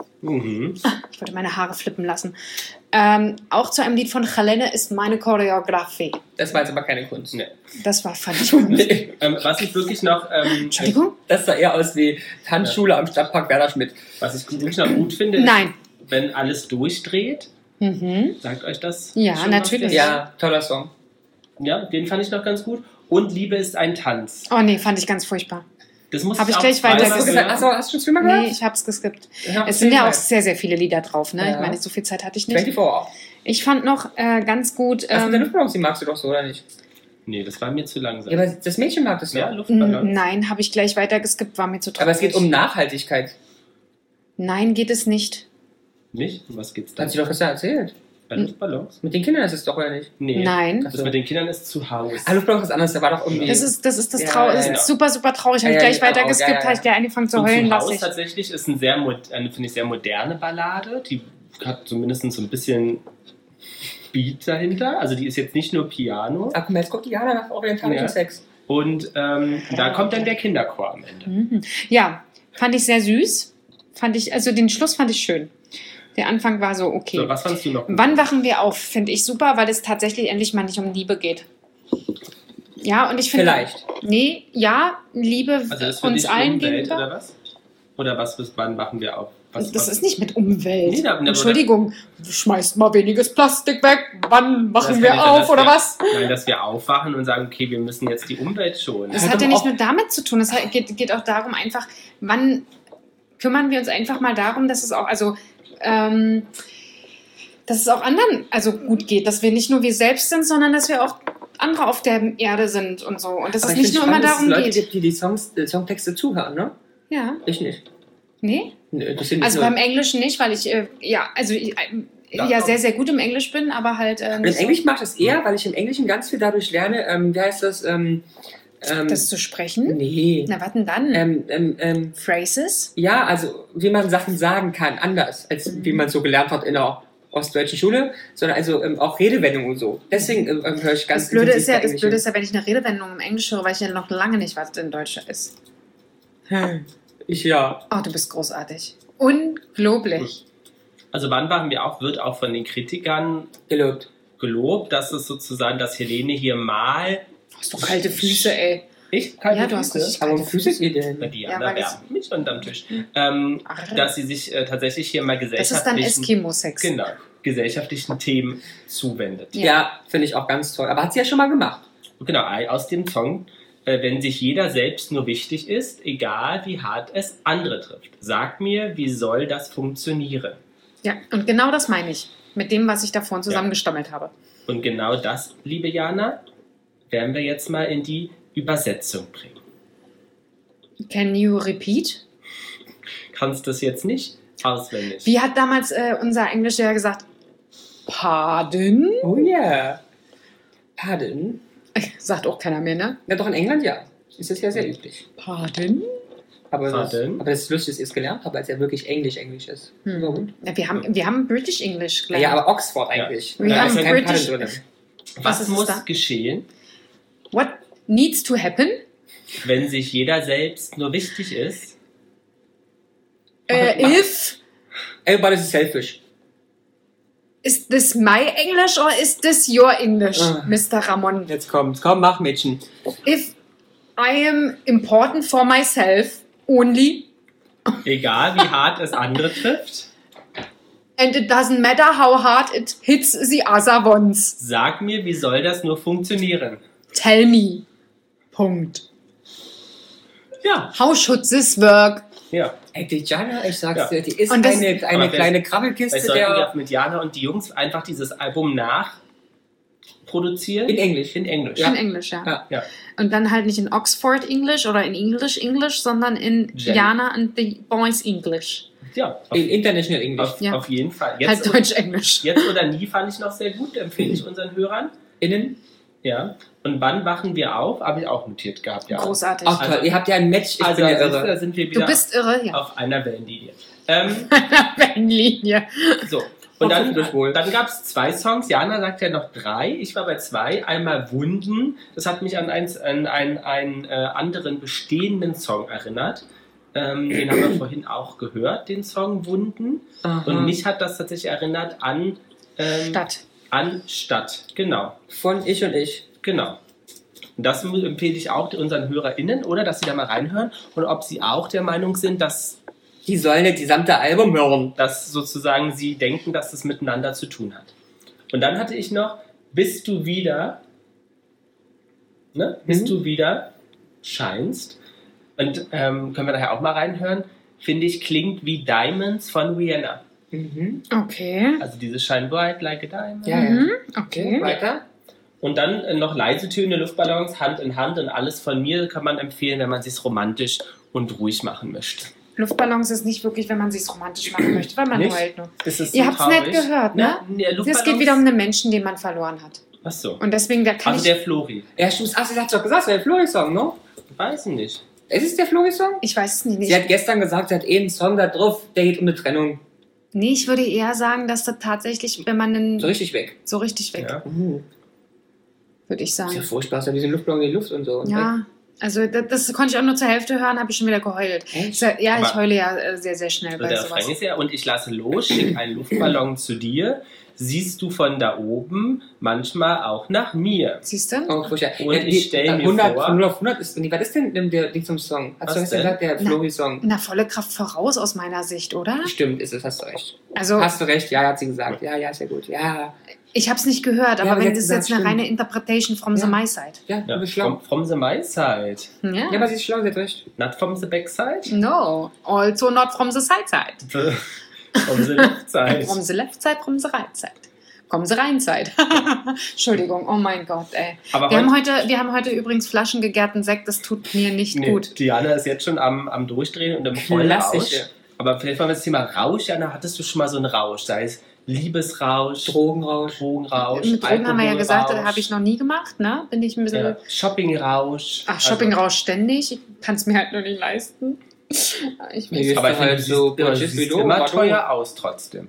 Ich wollte meine Haare flippen lassen. Auch zu einem Lied von Helena ist meine Choreografie. Das war jetzt aber keine Kunst. Nee. Das war fand ich gut. Nee. Was ich wirklich noch... Entschuldigung? Das sah eher aus wie Tanzschule am Stadtpark Werder Schmidt. Was ich wirklich noch gut finde, Nein. ist, wenn alles durchdreht. Sagt euch das? Ja, schon natürlich. was? Ja, toller Song. Ja, den fand ich noch ganz gut. Und Liebe ist ein Tanz. Oh nee, fand ich ganz furchtbar. Das muss Hab ich auch gleich zweimal weitergesagt. hören. Achso, hast du schon Streamer gehört? Nee, ich hab's geskippt. Ja, Es sind ja auch vielleicht. sehr, sehr viele Lieder drauf, ne? Ja. Ich meine, so viel Zeit hatte ich nicht. 24 auch. Ich fand noch ganz gut. Das mit der Luftballons, die magst du doch so, oder nicht? Nee, das war mir zu langsam. Ja, aber das Mädchen mag das Ja, ja. Luftballon. Nein, habe ich gleich weiter geskippt, war mir zu traurig. Aber es geht um Nachhaltigkeit. Nein, geht es nicht. Nicht? Um was geht's da? Hat sie doch gestern erzählt. Bei Luftballons? Mit den Kindern ist es doch, oder nicht? Nee. Nein. Das mit den Kindern ist zu Hause. Ah, Luftballons ist anders, da war doch irgendwie... Das ist das Ja, traurig. ja, Das ist ja. super, super traurig. Habe ich Ja, gleich ja, weiter genau. geskippt, Ja, ja. habe ich gleich angefangen zu Und heulen, zu lasse Haus ich. tatsächlich ist eine finde ich, sehr moderne Ballade. Die hat zumindest so ein bisschen Beat dahinter. Also die ist jetzt nicht nur Piano. Ah, guck mal, jetzt guckt Diana nach orientalischem Ja. Sex. Und da kommt dann der Kinderchor am Ende. Ja, fand ich sehr süß. Also den Schluss fand ich schön. Der Anfang war so okay. So, was fandst du noch? Wann wachen wir auf? Finde ich super, weil es tatsächlich endlich mal nicht um Liebe geht. Ja, und ich finde... Vielleicht. Nee, ja, Liebe Also das ist für uns dich allen Umwelt, gegenüber. oder was? Oder was, bis wann wachen wir auf? Das ist nicht mit Umwelt. Nee, aber- Entschuldigung, schmeißt mal weniges Plastik weg. Wann Das wachen kann wir nicht sein, auf, dass oder wir- was? Nein, dass wir aufwachen und sagen, okay, wir müssen jetzt die Umwelt schonen. Das Hat hat ja aber nicht auch- nur damit zu tun. Es geht auch darum, einfach, wann kümmern wir uns einfach mal darum, dass es auch, dass es auch anderen gut geht. Dass wir nicht nur wir selbst sind, sondern dass wir auch andere auf der Erde sind und so. Und dass Aber es ich nicht find's nur immer spannend, dass darum es Leute geht. gibt, die Songtexte zuhören, ne? Ja. Ich nicht. Nee? Nö, das sind Also nur- beim Englischen nicht, weil ich, sehr, sehr gut im Englisch bin, aber halt Und im nicht so, Englisch mache ich das eher, weil ich im Englischen ganz viel dadurch lerne, wie heißt das? das zu sprechen. Nee. Na, was denn dann? Phrases? Ja, also wie man Sachen sagen kann, anders, als wie man so gelernt hat in der ostdeutschen Schule, sondern also auch Redewendungen und so. Deswegen höre ich ganz Das Blöde ist ja, intensiv wenn ich eine Redewendung im Englisch höre, weil ich ja noch lange nicht weiß, was in Deutsch ist. Ich ja. Oh, du bist großartig. Unglaublich. Also wann wachen wir auf, wird auch von den Kritikern gelobt, dass es sozusagen, dass Helene hier mal... Hast du kalte Füße, ey. Ich? Kalte Ja, du hast Füße? richtig Aber kalte wo fühlst du denn? Na, die Ja, anderen weil wärmen mich unterm Tisch. Arre. Dass sie sich tatsächlich hier mal Das ist dann gesellschaftlichen, Eskimo-Sex. genau, gesellschaftlichen Themen zuwendet. Ja, finde ich auch ganz toll. Aber hat sie ja schon mal gemacht. Genau, aus dem Song, wenn sich jeder selbst nur wichtig ist, egal wie hart es andere trifft. Sag mir, wie soll das funktionieren? Ja, und genau das meine ich. Mit dem, was ich da vorhin zusammengestammelt habe. Und genau das, liebe Jana, werden wir jetzt mal in die Übersetzung bringen. Can you repeat? Kannst das jetzt nicht auswendig? Wie hat damals unser Englischlehrer gesagt? Pardon? Oh yeah. Pardon? Sagt auch keiner mehr, ne? Ja, doch in England ja. Ist das ja sehr üblich. Pardon? Aber Pardon? das ist lustig, dass ihr es gelernt habt, weil es ja wirklich Englisch ist. Aber gut. Ja, wir haben British English Ja, gelernt. ja, aber Oxford eigentlich. Wir Da haben ist kein British- Pardon drin. Was Was ist muss da? geschehen, What needs to happen? wenn sich jeder selbst nur wichtig ist? If Everybody's selfish. is this my English or is this your English, Ah. Mr. Ramon? Jetzt kommt's. Komm, mach, Mädchen. If I am important for myself only Egal wie hart es andere trifft, and it doesn't matter how hard it hits the other ones. sag mir, wie soll das nur funktionieren? Tell me. Punkt. Ja, How should this work? ja. Ey, die Jana, ich sag's Ja. dir, die ist Und das- eine Aber kleine Vielleicht Krabbelkiste sollten wir der... mit Jana und die Jungs einfach dieses Album produziert. In Englisch. In Englisch. In Englisch, ja. Ja. Und dann halt nicht in Oxford English oder in English, sondern in Jana and the Boys English. Ja, In International English. auf jeden Fall. Halt Deutsch-Englisch. Jetzt oder nie fand ich noch sehr gut, empfehle ich unseren Hörern. Innen. Ja. Und wann wachen wir auf? Habe ich auch notiert gehabt. Ja. Großartig. Auch toll. Ihr habt ja ein Match. Ich bin ja irre. Da sind wir wieder Du bist irre, ja. auf einer Wellenlinie. Wellenlinie. So. Und dann wohl. gab es 2 Songs. Jana sagt ja noch 3. Ich war bei 2. Einmal Wunden. Das hat mich an einen anderen bestehenden Song erinnert. Den haben wir vorhin auch gehört, den Song Wunden. Aha. Und mich hat das tatsächlich erinnert an Stadt. An Stadt, genau. Von Ich und Ich. Genau. Und das empfehle ich auch unseren HörerInnen, oder? Dass sie da mal reinhören. Und ob sie auch der Meinung sind, dass Die sollen das gesamte Album hören. sozusagen sie denken, dass das miteinander zu tun hat. Und dann hatte ich noch, Bist du wieder, ne? Bist du wieder scheinst. Und können wir daher auch mal reinhören. Finde ich, klingt wie Diamonds von Rihanna. Mhm. Okay. Also dieses Shine Bright Like a Diamond. Ja, Mhm. ja. Okay. Weiter. Und dann noch leise Töne, Luftballons, Hand in Hand und alles von mir kann man empfehlen, wenn man es sich romantisch und ruhig machen möchte. Luftballons ist nicht wirklich, wenn man es sich romantisch machen möchte, weil man Nicht? heult nur. Ist es Ihr so habt's nicht traurig? gehört, ne? Ja, Es geht wieder um einen Menschen, den man verloren hat. Ach so. Und deswegen, da kann Also ich... der Flori. Ja, stimmt. Ach, sie hat doch gesagt, es wäre der Flori-Song, ne? Weiß ich nicht. Ist es der Flori-Song? Ich weiß es nicht. Sie hat gestern gesagt, sie hat einen Song da drauf, der geht um eine Trennung. Nee, ich würde eher sagen, dass das tatsächlich, wenn man einen... So richtig weg. So richtig weg, Ja. würde ich Ist ja sagen. furchtbar, ist ja diesen Luftballon in die Luft und so. Und weg. Ja, also das konnte ich auch nur zur Hälfte hören, habe ich schon wieder geheult. Echt? Ja, ich Aber- heule ja sehr, sehr schnell bei Der sowas. Refrain ist ja, und ich lasse los, schick einen Luftballon zu dir, siehst du von da oben manchmal auch nach mir. Siehst du? Oh, furchtbar. Und ich stell mir 100, vor- Von 0 auf 100 ist, nee, was ist denn der Ding zum Song? Hast du Was das gesagt, der Na. Flori-Song? Na, volle Kraft voraus aus meiner Sicht, oder? Stimmt, ist es, hast du recht. Also, Hast du recht, ja, hat sie gesagt. Ja, ist ja gut. Ja, ich habe es nicht gehört, aber aber wenn jetzt das ist sagt, jetzt eine stimmt. reine Interpretation from the Ja. my side. ja, Ja, du bist schlau. from the my side. Ja. Ja, aber sie ist schlau, sie hat recht. Not from the back side? No, also not from the side side. From the left side. From the left side, from the right side. From the right side. Entschuldigung, oh mein Gott, ey. Aber Wir haben heute übrigens flaschengegärten Sekt, das tut mir nicht Nee, gut. Diana ist jetzt schon am Durchdrehen und im vollen Klassische. Rausch. Aber vielleicht mal das Thema Rausch. Jana, hattest du schon mal so einen Rausch? Sei es Liebesrausch, Drogenrausch. Drogenrausch, Mit Drogen haben wir ja gesagt, das Alkoholrausch, habe ich noch nie gemacht, ne? Bin ich ein bisschen... ja, Shoppingrausch. Ach, Shoppingrausch ständig. Ich kann es mir halt nur nicht leisten. Ich Nee, weiß. ist Aber doch ich finde, halt du so siehst, du Budget siehst Below, immer Pardon. teuer aus trotzdem.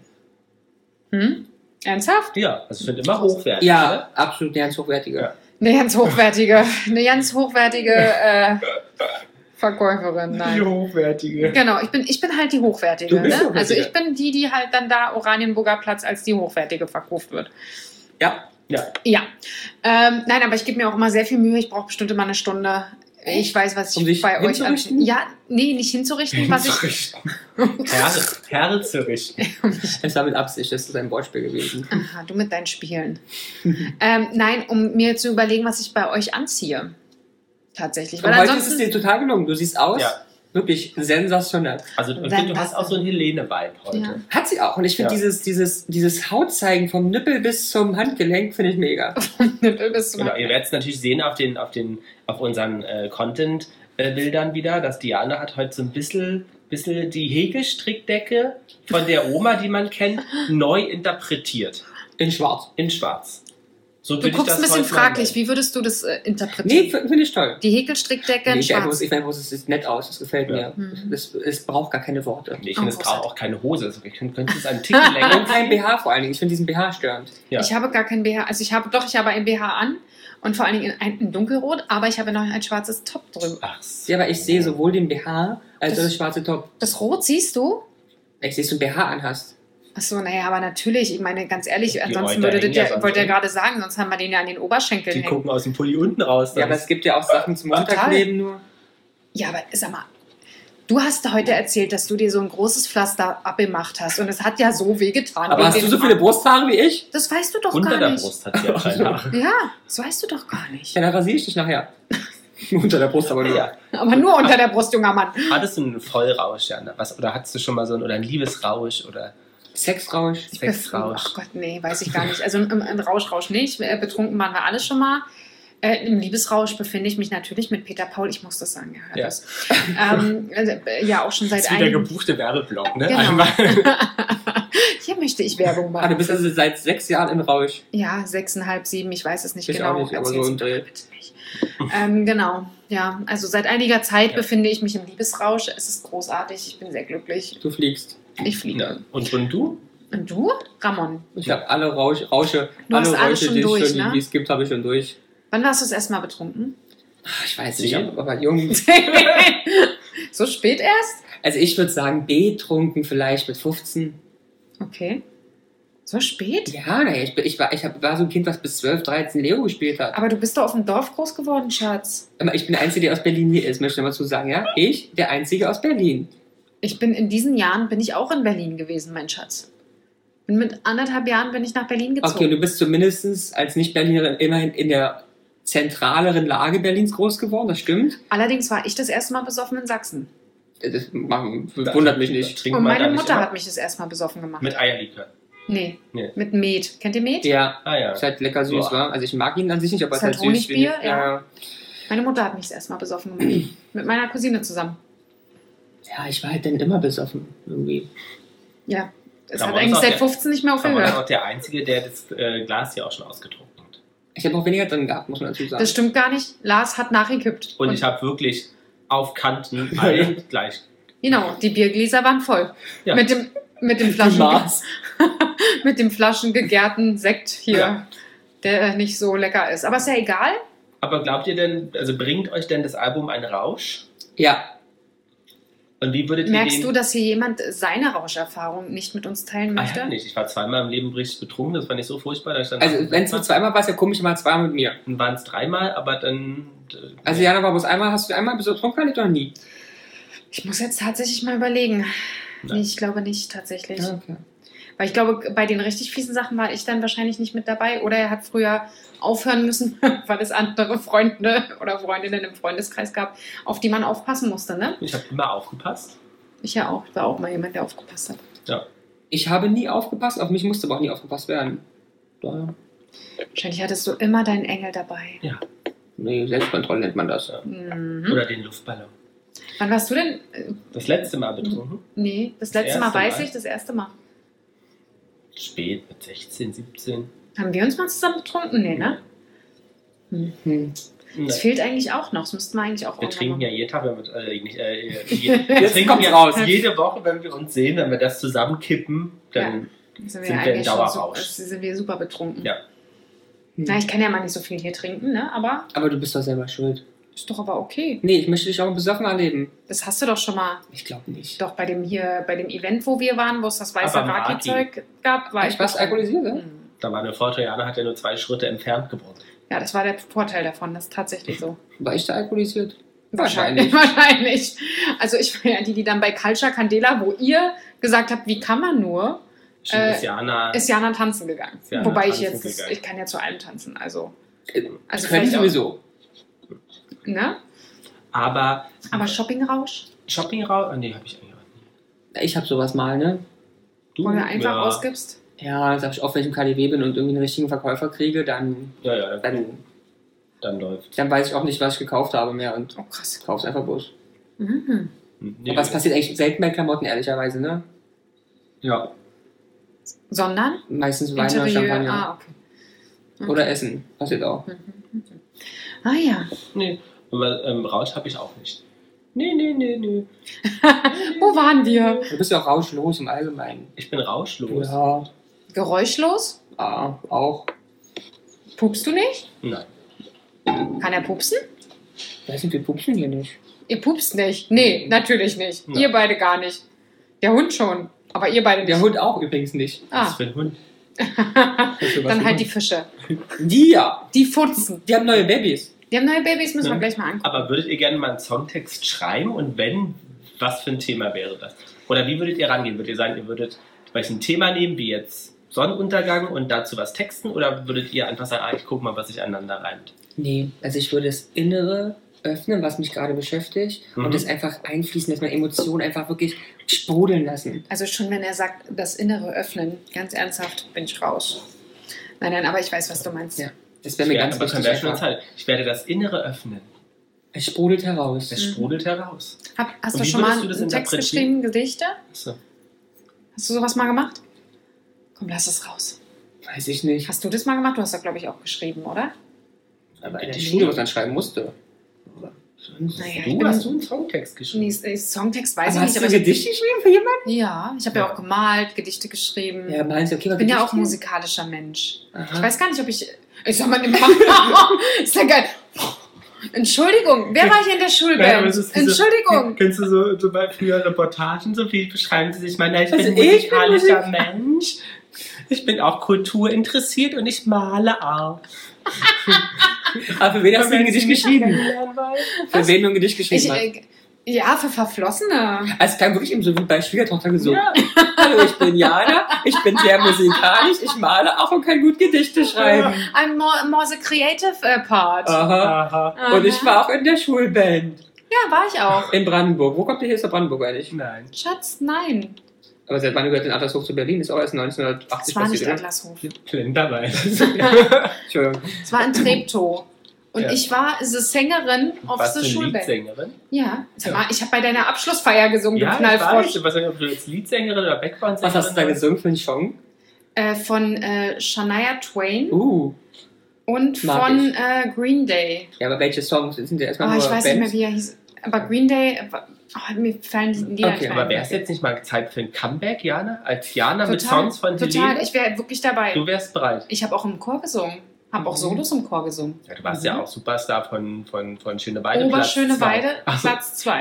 Ernsthaft? Ja, also ich finde immer hochwertig. Ja, absolut ganz hochwertiger. Ja. Eine ganz hochwertige Verkäuferin, Die nein. hochwertige. Genau, ich bin halt die Hochwertige. Du bist Ne? Hochwertige. Also ich bin die halt dann da Oranienburger Platz als die Hochwertige verkauft wird. Ja. Ja. Ja. Nein, aber ich gebe mir auch immer sehr viel Mühe. Ich brauche bestimmt immer eine Stunde. Ich weiß, was Um ich dich bei euch... hinzurichten? Ja, nee, nicht hinzurichten, was ich... Herre zu richten. Es war mit Absicht, das ist ein Wortspiel gewesen. Aha, du mit deinen Spielen. Nein, um mir zu überlegen, was ich bei euch anziehe. Tatsächlich. Weil Aber heute ist es ansonsten... dir total gelungen. Du siehst aus, Ja. wirklich sensationell. Also Wenn du das hast auch so einen Helene-Vibe heute. Ja. Hat sie auch. Und ich finde Ja. dieses Hautzeigen vom Nippel bis zum Handgelenk, finde ich mega. Genau, ihr werdet es natürlich sehen auf unseren Content-Bildern wieder, dass Diana hat heute so ein bisschen die Häkelstrickdecke von der Oma, die man kennt, neu interpretiert. In schwarz. In schwarz. So Du würde ich guckst das ein bisschen heute mal fraglich. nennen. Wie würdest du das Nee, interpretieren? finde ich toll. Die Häkelstrickdecke in Nee, schwarz. ich meine, es sieht nett aus, das gefällt Ja. mir. Es braucht gar keine Worte. Nee, ich finde, es Oh, braucht auch keine Hose. Also, ich könnte es einen Ticken länger. Und ein BH vor allen Dingen. Ich finde diesen BH störend. Ja. Ich habe gar kein BH. Also ich habe ein BH an und vor allen Dingen in dunkelrot, aber ich habe noch ein schwarzes Top drüber. Ach so. Ja, aber ich sehe sowohl den BH als auch Das- das schwarze Top. Das Rot siehst du? Ich sehe, dass du einen BH anhast. Achso, naja, aber natürlich, ich meine, ganz ehrlich, ansonsten Reuter würde hängen das ja ja, sonst wollte ja drin. gerade sagen, sonst haben wir den ja an den Oberschenkeln Die hängen. gucken aus dem Pulli unten raus. Ja, aber es gibt ja auch Sachen zum Unterkleben nur. Ja, aber sag mal, du hast heute erzählt, dass du dir so ein großes Pflaster abgemacht hast und es hat ja so wehgetan. Aber wegen hast du dem so viele Arm. Brusthaare wie ich? Das weißt du doch Unter gar der nicht. Brust hat sie ja keine Haare. Ja, das weißt du doch gar nicht. Ja, dann rasiere ich dich nachher. Unter der Brust aber nur. Ja. Aber nur unter der Brust, junger Mann. Hattest du einen Vollrausch, Jana? Oder hattest du schon mal so einen Liebesrausch? Oder Sexrausch. Ach Gott, nee, weiß ich gar nicht. Also im Rausch nicht. Betrunken waren wir alle schon mal. Im Liebesrausch befinde ich mich natürlich mit Peter Paul. Ich muss das sagen, ihr hört das. Ja, auch schon seit das ist wieder gebuchte Werbeblock, ne? Genau. Einmal. Hier möchte ich Werbung machen. Du bist also seit 6 Jahren im Rausch. Ja, 6,5, 7, ich weiß es nicht Ich genau. auch nicht, aber so im Dreh. Bitte nicht. Genau, ja. Also seit einiger Zeit befinde ich mich im Liebesrausch. Es ist großartig, ich bin sehr glücklich. Du fliegst. Ich fliege. Ja. Und du? Und du, Ramon? Ich habe alle Rausche, Du hast alle alles Räusche, schon durch, die ne? es gibt, habe ich schon durch. Wann warst du das erste Mal betrunken? Ich weiß nicht, aber jung. So spät erst? Also ich würde sagen, betrunken vielleicht mit 15. Okay. So spät? Ja, naja, ich war so ein Kind, was bis 12, 13 Leo gespielt hat. Aber du bist doch auf dem Dorf groß geworden, Schatz. Aber ich bin der Einzige, der aus Berlin hier ist, möchte ich mal zu sagen, ja? Ich, der Einzige aus Berlin. In diesen Jahren bin ich auch in Berlin gewesen, mein Schatz. Mit 1,5 Jahren bin ich nach Berlin gezogen. Okay, und du bist zumindest als Nicht-Berlinerin immerhin in der zentraleren Lage Berlins groß geworden, das stimmt. Allerdings war ich das erste Mal besoffen in Sachsen. Das wundert mich nicht. Und meine Mutter hat mich das erste Mal besoffen gemacht. Mit Eierlikör. Nee, mit Met. Kennt ihr Met? Ja, ja. Ist halt lecker süß, wa? Also ich mag ihn an sich nicht, aber es ist halt süß. Honigbier, ja. Meine Mutter hat mich das erste Mal besoffen gemacht. Mit meiner Cousine zusammen. Ja, ich war halt dann immer besoffen, irgendwie. Ja, es hat eigentlich seit 15 nicht mehr aufgehört. Aber auch der Einzige, der das Glas hier auch schon ausgetrunken hat. Ich habe auch weniger drin gehabt, muss man dazu sagen. Das stimmt gar nicht. Lars hat nachgekippt. Und ich habe wirklich auf Kanten allen gleich. Genau, die Biergläser waren voll. Ja. Mit dem mit dem flaschengegärten Sekt hier, der nicht so lecker ist. Aber ist ja egal. Aber glaubt ihr denn, also bringt euch denn das Album einen Rausch? Ja. Und wie würdet ihr Merkst du, dass hier jemand seine Rauscherfahrung nicht mit uns teilen möchte? Ich nicht. Ich war zweimal im Leben richtig betrunken, das fand ich so furchtbar. Dass ich dann Also wenn es nur zweimal war, ist ja komisch, mal zweimal mit mir. Dann waren es 3-mal, aber dann... Also Jana, war bloß einmal, hast du einmal betrunken erlebt oder nie? Ich muss jetzt tatsächlich mal überlegen. Nein. Nee, ich glaube nicht tatsächlich. Ja, okay. Weil ich glaube, bei den richtig fiesen Sachen war ich dann wahrscheinlich nicht mit dabei. Oder er hat früher aufhören müssen, weil es andere Freunde oder Freundinnen im Freundeskreis gab, auf die man aufpassen musste, ne? Ich habe immer aufgepasst. Ich ja auch. Ich war auch mal jemand, der aufgepasst hat. Ja. Ich habe nie aufgepasst, auf mich musste aber auch nie aufgepasst werden. Daher. Wahrscheinlich hattest du immer deinen Engel dabei. Ja. Nee, Selbstkontrolle nennt man das. Ja. Mhm. Oder den Luftballon. Wann warst du denn? Das letzte Mal betrunken. Nee, das letzte Mal weiß ich, das erste Mal. Spät, mit 16, 17. Haben wir uns mal zusammen betrunken? Nee, ne? Das fehlt eigentlich auch noch. Das müssten wir eigentlich auch Wir trinken ja jeden Tag, wenn wir, Jetzt trinken kommt's ja raus. jede Woche, wenn wir uns sehen, wenn wir das zusammenkippen, dann sind wir in eigentlich schon Dauerrausch. sind wir super betrunken. Ja. Na, ich kann ja mal nicht so viel hier trinken, ne? Aber du bist doch selber schuld. ist doch aber okay. Nee, ich möchte dich auch besoffen erleben. Das hast du doch schon mal. Ich glaube nicht. Doch bei dem Event, wo wir waren, wo es das weiße Aber Martin. Raki-Zeug gab, war ich was alkoholisiert, ne? Da war eine Vorteil, Jana hat ja nur 2 Schritte entfernt gebrochen. Ja, das war der Vorteil davon, das ist tatsächlich so. War ich da alkoholisiert? Wahrscheinlich. Also ich war ja die dann bei Culture Candela, wo ihr gesagt habt, wie kann man nur, Ist Jana tanzen gegangen. Ist Jana Wobei tanzen gegangen. ich kann ja zu allem tanzen, also Könnte vielleicht auch, sowieso. ne? Aber Shoppingrausch? Shoppingrausch? Nee, habe ich eigentlich auch nie. Ich habe sowas mal, ne? Du? Wo du einfach ausgibst? Ja, sag ich oft, wenn ich im KDW bin und irgendwie einen richtigen Verkäufer kriege, dann läuft. dann weiß ich auch nicht, was ich gekauft habe mehr und Oh, krass. kauf's einfach bloß. Mhm. Nee, Aber es passiert eigentlich selten bei Klamotten, ehrlicherweise, ne? Ja. Sondern? Meistens Wein oder Interieur. Champagner. Ah, okay. Oder Essen, passiert auch. Ah ja. Nee, aber Rausch habe ich auch nicht. Nee. Wo waren wir? Du bist ja auch rauschlos im Allgemeinen. Ich bin rauschlos. Ja, Geräuschlos? auch. Pupst du nicht? Nein. Kann er pupsen? Ich weiß nicht, wir pupsen hier nicht. Ihr pupst nicht. Nee, natürlich nicht. Nein. Ihr beide gar nicht. Der Hund schon, aber ihr beide nicht. Der Hund auch übrigens nicht. Was für ein Hund? Dann halt die Fische. Die ja. Die futzen. Die haben neue Babys. Die haben neue Babys, müssen wir gleich mal angucken. Aber würdet ihr gerne mal einen Songtext schreiben? Und wenn, was für ein Thema wäre das? Oder wie würdet ihr rangehen? Würdet ihr sagen, ihr würdet vielleicht ein Thema nehmen, wie jetzt Sonnenuntergang und dazu was texten? Oder würdet ihr einfach sagen, ich guck mal, was sich aneinander reimt? Nee, also ich würde das Innere öffnen, was mich gerade beschäftigt und das einfach einfließen, dass meine Emotionen einfach wirklich sprudeln lassen. Also schon wenn er sagt, das Innere öffnen, ganz ernsthaft, bin ich raus. Nein, aber ich weiß, was du meinst. Ja, das wäre mir ganz wichtig. Ich werde das Innere öffnen. Es sprudelt heraus. Es sprudelt heraus. Hast du schon mal einen Text geschrieben, Gedichte? So. Hast du sowas mal gemacht? Komm, lass es raus. Weiß ich nicht. Hast du das mal gemacht? Du hast da, glaube ich, auch geschrieben, oder? Aber in der Schule, was dann schreiben musste. Naja, Hast du einen Songtext geschrieben? Nee, Songtext weiß ich hast nicht. du ein Gedicht geschrieben für jemanden? Ja, ich habe ja auch gemalt, Gedichte geschrieben. Ja, meinst du, okay, ich bin ja auch ein musikalischer Mensch. Aha. Ich weiß gar nicht, ob ich sag mal, ist ja geil. Entschuldigung, wer war hier in der Schulband? Entschuldigung. Kennst du so bei früher Reportagen, so wie beschreiben sie sich? Ich meine, ich bin ein musikalischer Mensch. Ich bin auch kulturinteressiert und ich male auch. Aber für wen hast du ein Gedicht geschrieben? Für wen du ein Gedicht geschrieben hast? Ja, für Verflossene. Also es klang wirklich eben so wie bei Schwiegertochter gesungen. Ja. Hallo, ich bin Jana, ich bin sehr musikalisch, ich male auch und kann gut Gedichte schreiben. I'm more the creative part. Aha. Und ich war auch in der Schulband. Ja, war ich auch. In Brandenburg. Wo kommt ihr hier aus Brandenburg eigentlich? Nein. Schatz, nein. Aber seit wann gehört den Adlershof zu Berlin? Ist auch erst 1980 passiert. Das war nicht Adlershof. Dabei. Entschuldigung. Es war in Treptow. Und ich war Sängerin auf der Schulband. Warst du Liedsängerin? Ja. Sag mal, ich habe bei deiner Abschlussfeier gesungen, ja, du Knallfrosch. Ich weiß nicht, ob du jetzt Liedsängerin oder Background-Sängerin Was hast du da gesungen für einen Song? Von Shania Twain. Und Mag von Green Day. Ja, aber welche Songs sind ja erstmal nur ich weiß Bands? nicht mehr, wie er hieß. Aber Green Day, mir fallen die Lieder nicht mehr. Aber wäre es jetzt nicht mal Zeit für ein Comeback, Jana? Als Jana total, mit Songs von Helene? Total, ich wäre wirklich dabei. Du wärst bereit. Ich habe auch im Chor gesungen. Habe auch Solos im Chor gesungen. Ja, du warst ja auch Superstar von Schöneweide. Oberschöneweide, Platz 2.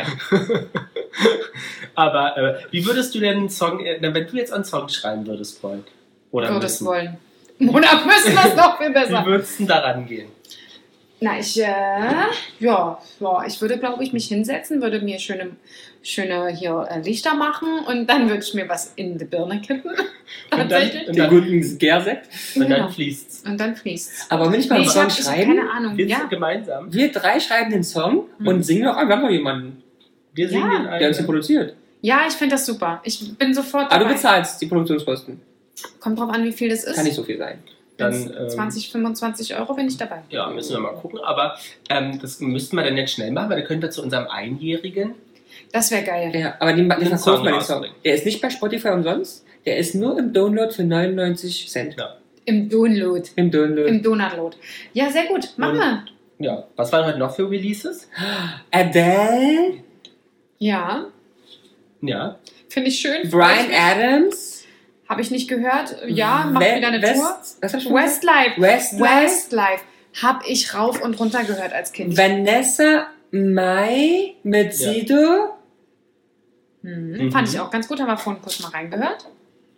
Aber wie würdest du denn einen Song, wenn du jetzt einen Song schreiben würdest wollen? Oder müssen wir es noch viel besser. Wie würdest du da rangehen? Na, ich würde, glaube ich, mich hinsetzen, würde mir schöne hier Lichter machen und dann würde ich mir was in die Birne kippen. Tatsächlich. Den guten Gärsekt. Und dann fließt's. Aber wenn ich mal einen Song schreiben, keine Ahnung. Gemeinsam. Wir 3 schreiben den Song und singen auch an. Wir haben noch jemanden. Wir singen den der uns den produziert. Ja, ich finde das super. Ich bin sofort dabei. Aber du bezahlst die Produktionskosten. Kommt drauf an, wie viel das ist. Kann nicht so viel sein. Dann 20, 25 Euro bin ich dabei. Ja, müssen wir mal gucken. Aber das müssten wir dann nicht schnell machen, weil dann können wir zu unserem Einjährigen. Das wäre geil. Ja, aber den verkaufen wir den Song. Der ist nicht bei Spotify umsonst. Der ist nur im Download für 99 Cent. Ja. Im Download. Ja, sehr gut. Machen wir. Ja. Was waren heute noch für Releases? Adele. Ja. Ja. Finde ich schön. Bryan Adams. Habe ich nicht gehört. Ja, macht wieder eine Tour. Westlife. Habe ich rauf und runter gehört als Kind. Vanessa Mai mit Sido. Fand ich auch ganz gut. Haben wir vorhin kurz mal reingehört.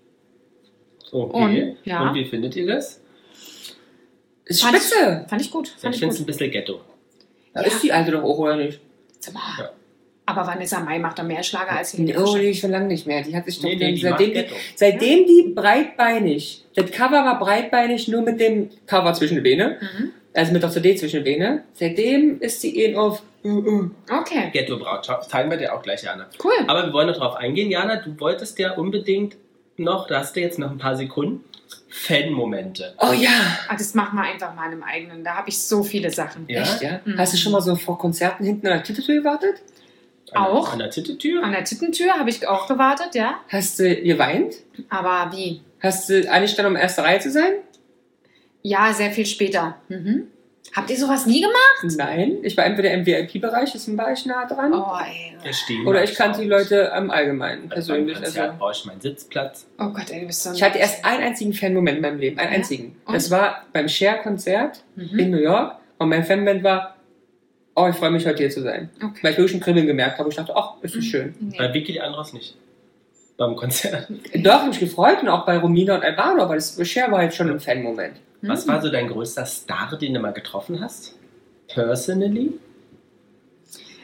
Okay. Und wie findet ihr das? Ist spitze. Fand ich gut. Ich finde es ein bisschen Ghetto. Ja. Ist die alte doch auch, oder nicht? Ja. Aber Vanessa Mai macht doch mehr Schlager als die. Oh, nee, schon lange nicht mehr. Die hat sich doch seitdem die breitbeinig. Das Cover war breitbeinig, nur mit dem Cover zwischen den Beinen. Also mit der CD zwischen den Beinen. Seitdem ist sie eben auf. Okay. Ghetto Braut. Zeigen wir dir auch gleich, Jana. Cool. Aber wir wollen noch drauf eingehen. Jana, du wolltest ja unbedingt noch, da hast du jetzt noch ein paar Sekunden, Fan-Momente. Oh ja. Das machen wir einfach mal im eigenen. Da habe ich so viele Sachen. Ja? Echt, ja? Hast du schon mal so vor Konzerten hinten an der Titeltür gewartet? Auch. An der Tittentür? An der Tittentür habe ich auch gewartet, ja. Hast du geweint? Aber wie? Hast du eigentlich dann, um erste Reihe zu sein? Ja, sehr viel später. Habt ihr sowas nie gemacht? Nein, ich war entweder im VIP-Bereich, deswegen war ich nah dran. Oh, ey. Oder ich kannte die Leute am Allgemeinen, persönlich. Also brauche ich meinen Sitzplatz. Oh Gott, ey, du bist so ich hatte erst einen einzigen Fan-Moment in meinem Leben, einen einzigen. Und? Das war beim Cher-Konzert in New York und mein Fan-Moment war, oh, ich freue mich, heute hier zu sein. Okay. Weil ich wirklich ein Kribbeln gemerkt habe. Ich dachte, ach, ist das schön. Nee. Bei Vicky Andros nicht. Beim Konzert. Doch, habe ich gefreut und auch bei Romina und Albano, aber das Cher war jetzt schon ein Fan-Moment. Was war so dein größter Star, den du mal getroffen hast? Personally?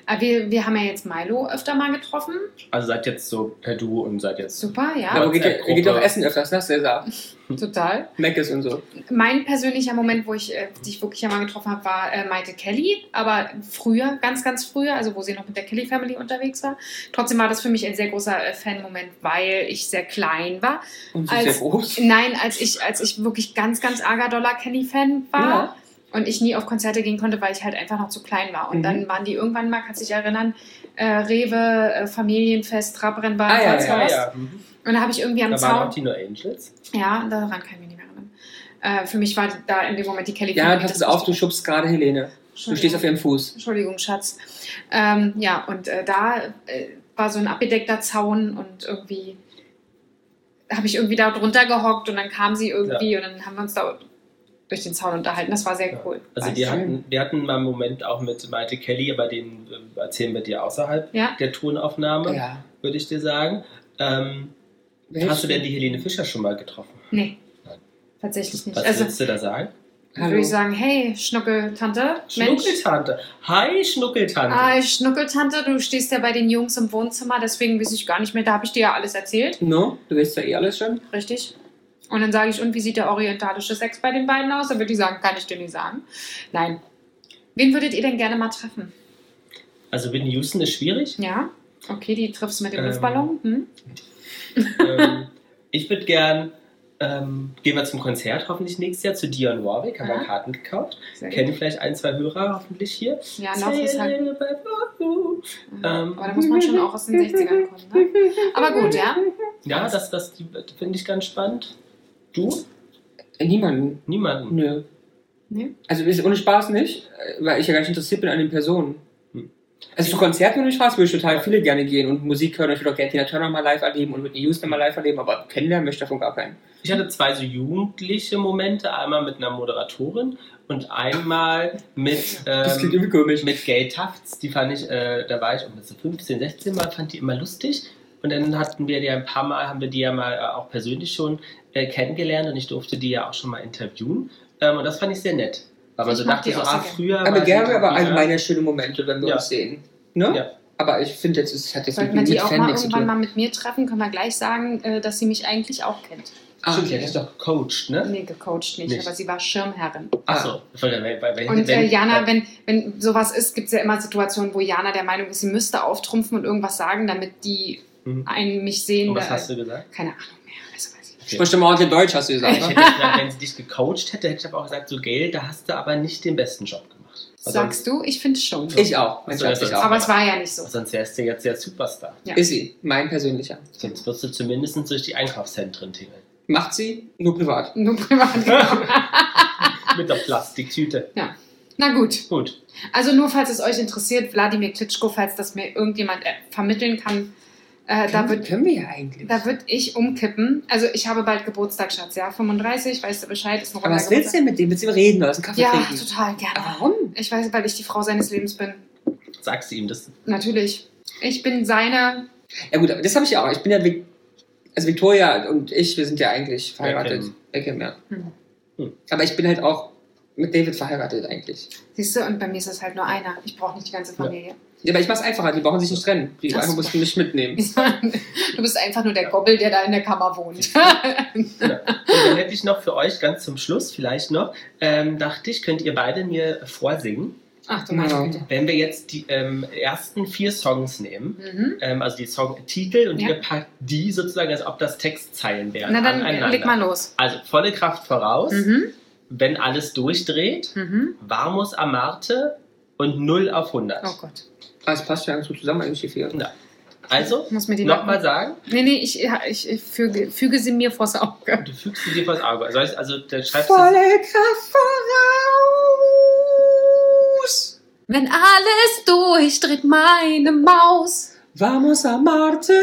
Aber wir haben ja jetzt Milo öfter mal getroffen. Also seid jetzt so per Du und seid jetzt... Super, ja. Aber geht doch essen öfters, ne, Cäsar? Total. Meckes und so. Mein persönlicher Moment, wo ich dich wirklich einmal getroffen habe, war Maite Kelly. Aber früher, ganz, ganz früher, also wo sie noch mit der Kelly Family unterwegs war. Trotzdem war das für mich ein sehr großer Fan-Moment, weil ich sehr klein war. Und sie sehr groß? Nein, als ich wirklich ganz, ganz arger Dollar Kelly-Fan war. Ja. Und ich nie auf Konzerte gehen konnte, weil ich halt einfach noch zu klein war. Und dann waren die irgendwann mal, kannst du dich erinnern, Rewe, Familienfest, Trabrennbahn, ja. Und da habe ich irgendwie am Zaun... Da waren auch die No Angels. Ja, daran kann ich mich nicht mehr erinnern. Für mich war da in dem Moment die Kelly... Ja, pass auf, du schubst gerade Helene. Du stehst auf ihrem Fuß. Entschuldigung, Schatz. Ja, und da war so ein abgedeckter Zaun und irgendwie habe ich irgendwie da drunter gehockt und dann kam sie irgendwie und dann haben wir uns da durch den Zaun unterhalten. Das war sehr cool. Also wir hatten mal einen Moment auch mit Maite Kelly, aber den erzählen wir dir außerhalb der Tonaufnahme, würde ich dir sagen. Hast du denn die Helene Fischer schon mal getroffen? Nee, tatsächlich nicht. Was willst du da sagen? Würde ich sagen, hey, Schnuckeltante. Schnuckeltante. Hi, Schnuckeltante. Hi, Schnuckeltante. Du stehst ja bei den Jungs im Wohnzimmer, deswegen weiß ich gar nicht mehr. Da habe ich dir ja alles erzählt. No, du weißt ja eh alles schon. Richtig. Und dann sage ich, und wie sieht der orientalische Sex bei den beiden aus? Dann würde ich sagen, kann ich dir nicht sagen. Nein. Wen würdet ihr denn gerne mal treffen? Also Whitney Houston ist schwierig. Ja, okay, die triffst du mit dem Luftballon. Ich würde gern, gehen wir zum Konzert hoffentlich nächstes Jahr zu Dionne Warwick, haben wir Karten gekauft. Kennen vielleicht 1, 2 Hörer hoffentlich hier. Ja, noch ist halt... aber da muss man schon auch aus den 60ern kommen, ne? Aber gut, ja? Ja, das finde ich ganz spannend. Du? Niemanden. Nö. Nee? Also ohne Spaß nicht, weil ich ja gar nicht interessiert bin an den Personen. Also zu Konzerten, wenn du mich fragst, würde ich total viele gerne gehen und Musik hören. Ich würde auch gerne Tina Turner mal live erleben und Whitney Houston mal live erleben, aber kennenlernen möchte ich davon gar keinen. Ich hatte 2 so jugendliche Momente, einmal mit einer Moderatorin und einmal mit Gail Tufts. Die fand ich, da war ich so 15, 16 Mal, fand die immer lustig. Und dann hatten wir die ein paar Mal, haben wir die ja mal auch persönlich schon kennengelernt und ich durfte die ja auch schon mal interviewen. Und das fand ich sehr nett. Aber so dachte ich so, früher... Aber gerne, aber allgemeine schöne Momente, wenn wir uns sehen. Ne? Ja. Aber ich finde jetzt, es hat jetzt mit Fan nichts zu tun. Sollten wir die auch mal irgendwann mal mit mir treffen, können wir gleich sagen, dass sie mich eigentlich auch kennt. Stimmt, die hat dich doch gecoacht, ne? Nee, gecoacht nicht, aber sie war Schirmherrin. Achso. Und Jana, wenn sowas ist, gibt es ja immer Situationen, wo Jana der Meinung ist, sie müsste auftrumpfen und irgendwas sagen, damit die mich sehen. Und was hast du gesagt? Keine Ahnung mehr. Okay. Sprichst du mal ordentlich Deutsch, hast du gesagt. Ich hätte gesagt, wenn sie dich gecoacht hätte, hätte ich aber auch gesagt, so Gail, da hast du aber nicht den besten Job gemacht. Sagst du? Ich finde schon. Ich auch. Aber es war ja nicht so. Sonst wärst du jetzt der Superstar. Ja. Ist sie. Mein persönlicher. Sonst wirst du zumindest durch die Einkaufszentren tingeln. Macht sie? Nur privat. Nur privat, genau. Mit der Plastiktüte. Ja. Na gut. Also nur, falls es euch interessiert, Wladimir Klitschko, falls das mir irgendjemand vermitteln kann, können wir ja eigentlich. Da würde ich umkippen. Also ich habe bald Geburtstag, Schatz, ja, 35, weißt du Bescheid. Ist aber was willst du denn mit dem? Willst du reden oder einen Kaffee trinken? Ja, total gerne. Warum? Ich weiß, weil ich die Frau seines Lebens bin. Sagst du ihm das? Natürlich. Ich bin seine... Ja gut, das habe ich ja auch. Ich bin ja... Also Victoria und ich, wir sind ja eigentlich verheiratet. Ja. Aber ich bin halt auch mit David verheiratet eigentlich. Siehst du, und bei mir ist es halt nur einer. Ich brauche nicht die ganze Familie. Ja, aber ich mach's einfacher, die brauchen sich nicht trennen. Die einfach musst du mich mitnehmen. Du bist einfach nur der Gobbel, der da in der Kammer wohnt. Ja. Und dann hätte ich noch für euch ganz zum Schluss vielleicht noch, dachte ich, könnt ihr beide mir vorsingen. Ach du meine Güte. Wenn wir jetzt die ersten 4 Songs nehmen, also die Songtitel und ihr packt die sozusagen, als ob das Textzeilen wären. Na dann leg mal los. Also volle Kraft voraus, wenn alles durchdreht, Vamos a Marte und 0 auf 100. Oh Gott. Das passt ja ganz gut zusammen eigentlich die 4. Ja. Also, nochmal sagen? Nee, ich füge sie mir vors Auge. Du fügst sie dir vors Auge. Also der schreibst volle Kraft voraus. Wenn alles durchdreht, meine Maus. Vamos a Marte.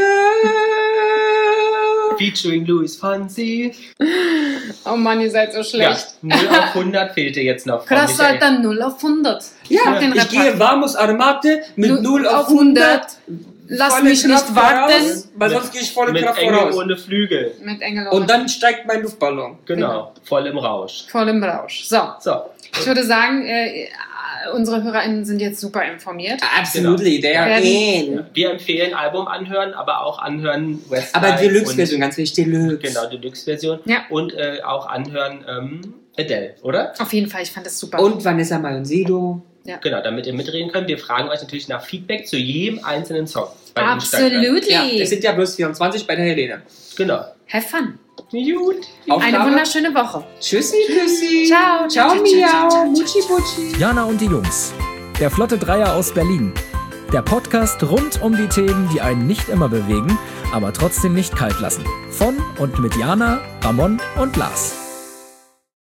Featuring Luis Fonsi. Oh Mann, ihr seid so schlecht. Ja, 0 auf 100 fehlt dir jetzt noch. Krass, halt dann 0 auf 100. Ja, ich gehe Vamos a Marte mit 0 auf 100. Lass mich nicht warten. Weil sonst gehe ich volle Kraft voraus. Mit Engel voraus. ohne Flügel. Mit Engel ohne. Und dann steigt mein Luftballon. Genau, voll im Rausch. Voll im Rausch. So. Ich würde sagen, unsere HörerInnen sind jetzt super informiert. Absolutely, they are in. Wir empfehlen Album anhören, aber auch anhören Westlife. Aber Deluxe-Version, ganz wichtig, Deluxe. Genau, Deluxe-Version. Ja. Und auch anhören Adele, oder? Auf jeden Fall, ich fand das super. Und Vanessa Malonzido. Ja. Genau, damit ihr mitreden könnt. Wir fragen euch natürlich nach Feedback zu jedem einzelnen Song. Bei Absolutely. Ja, es sind ja bloß 24 bei der Helene. Genau. Have fun. Gut. Aufgabe. Eine wunderschöne Woche. Tschüssi, tschüssi. Ciao, Ciao, ciao, miau. ciao, ciao, Mutschi, Butschi. Jana und die Jungs. Der Flotte Dreier aus Berlin. Der Podcast rund um die Themen, die einen nicht immer bewegen, aber trotzdem nicht kalt lassen. Von und mit Jana, Ramon und Lars.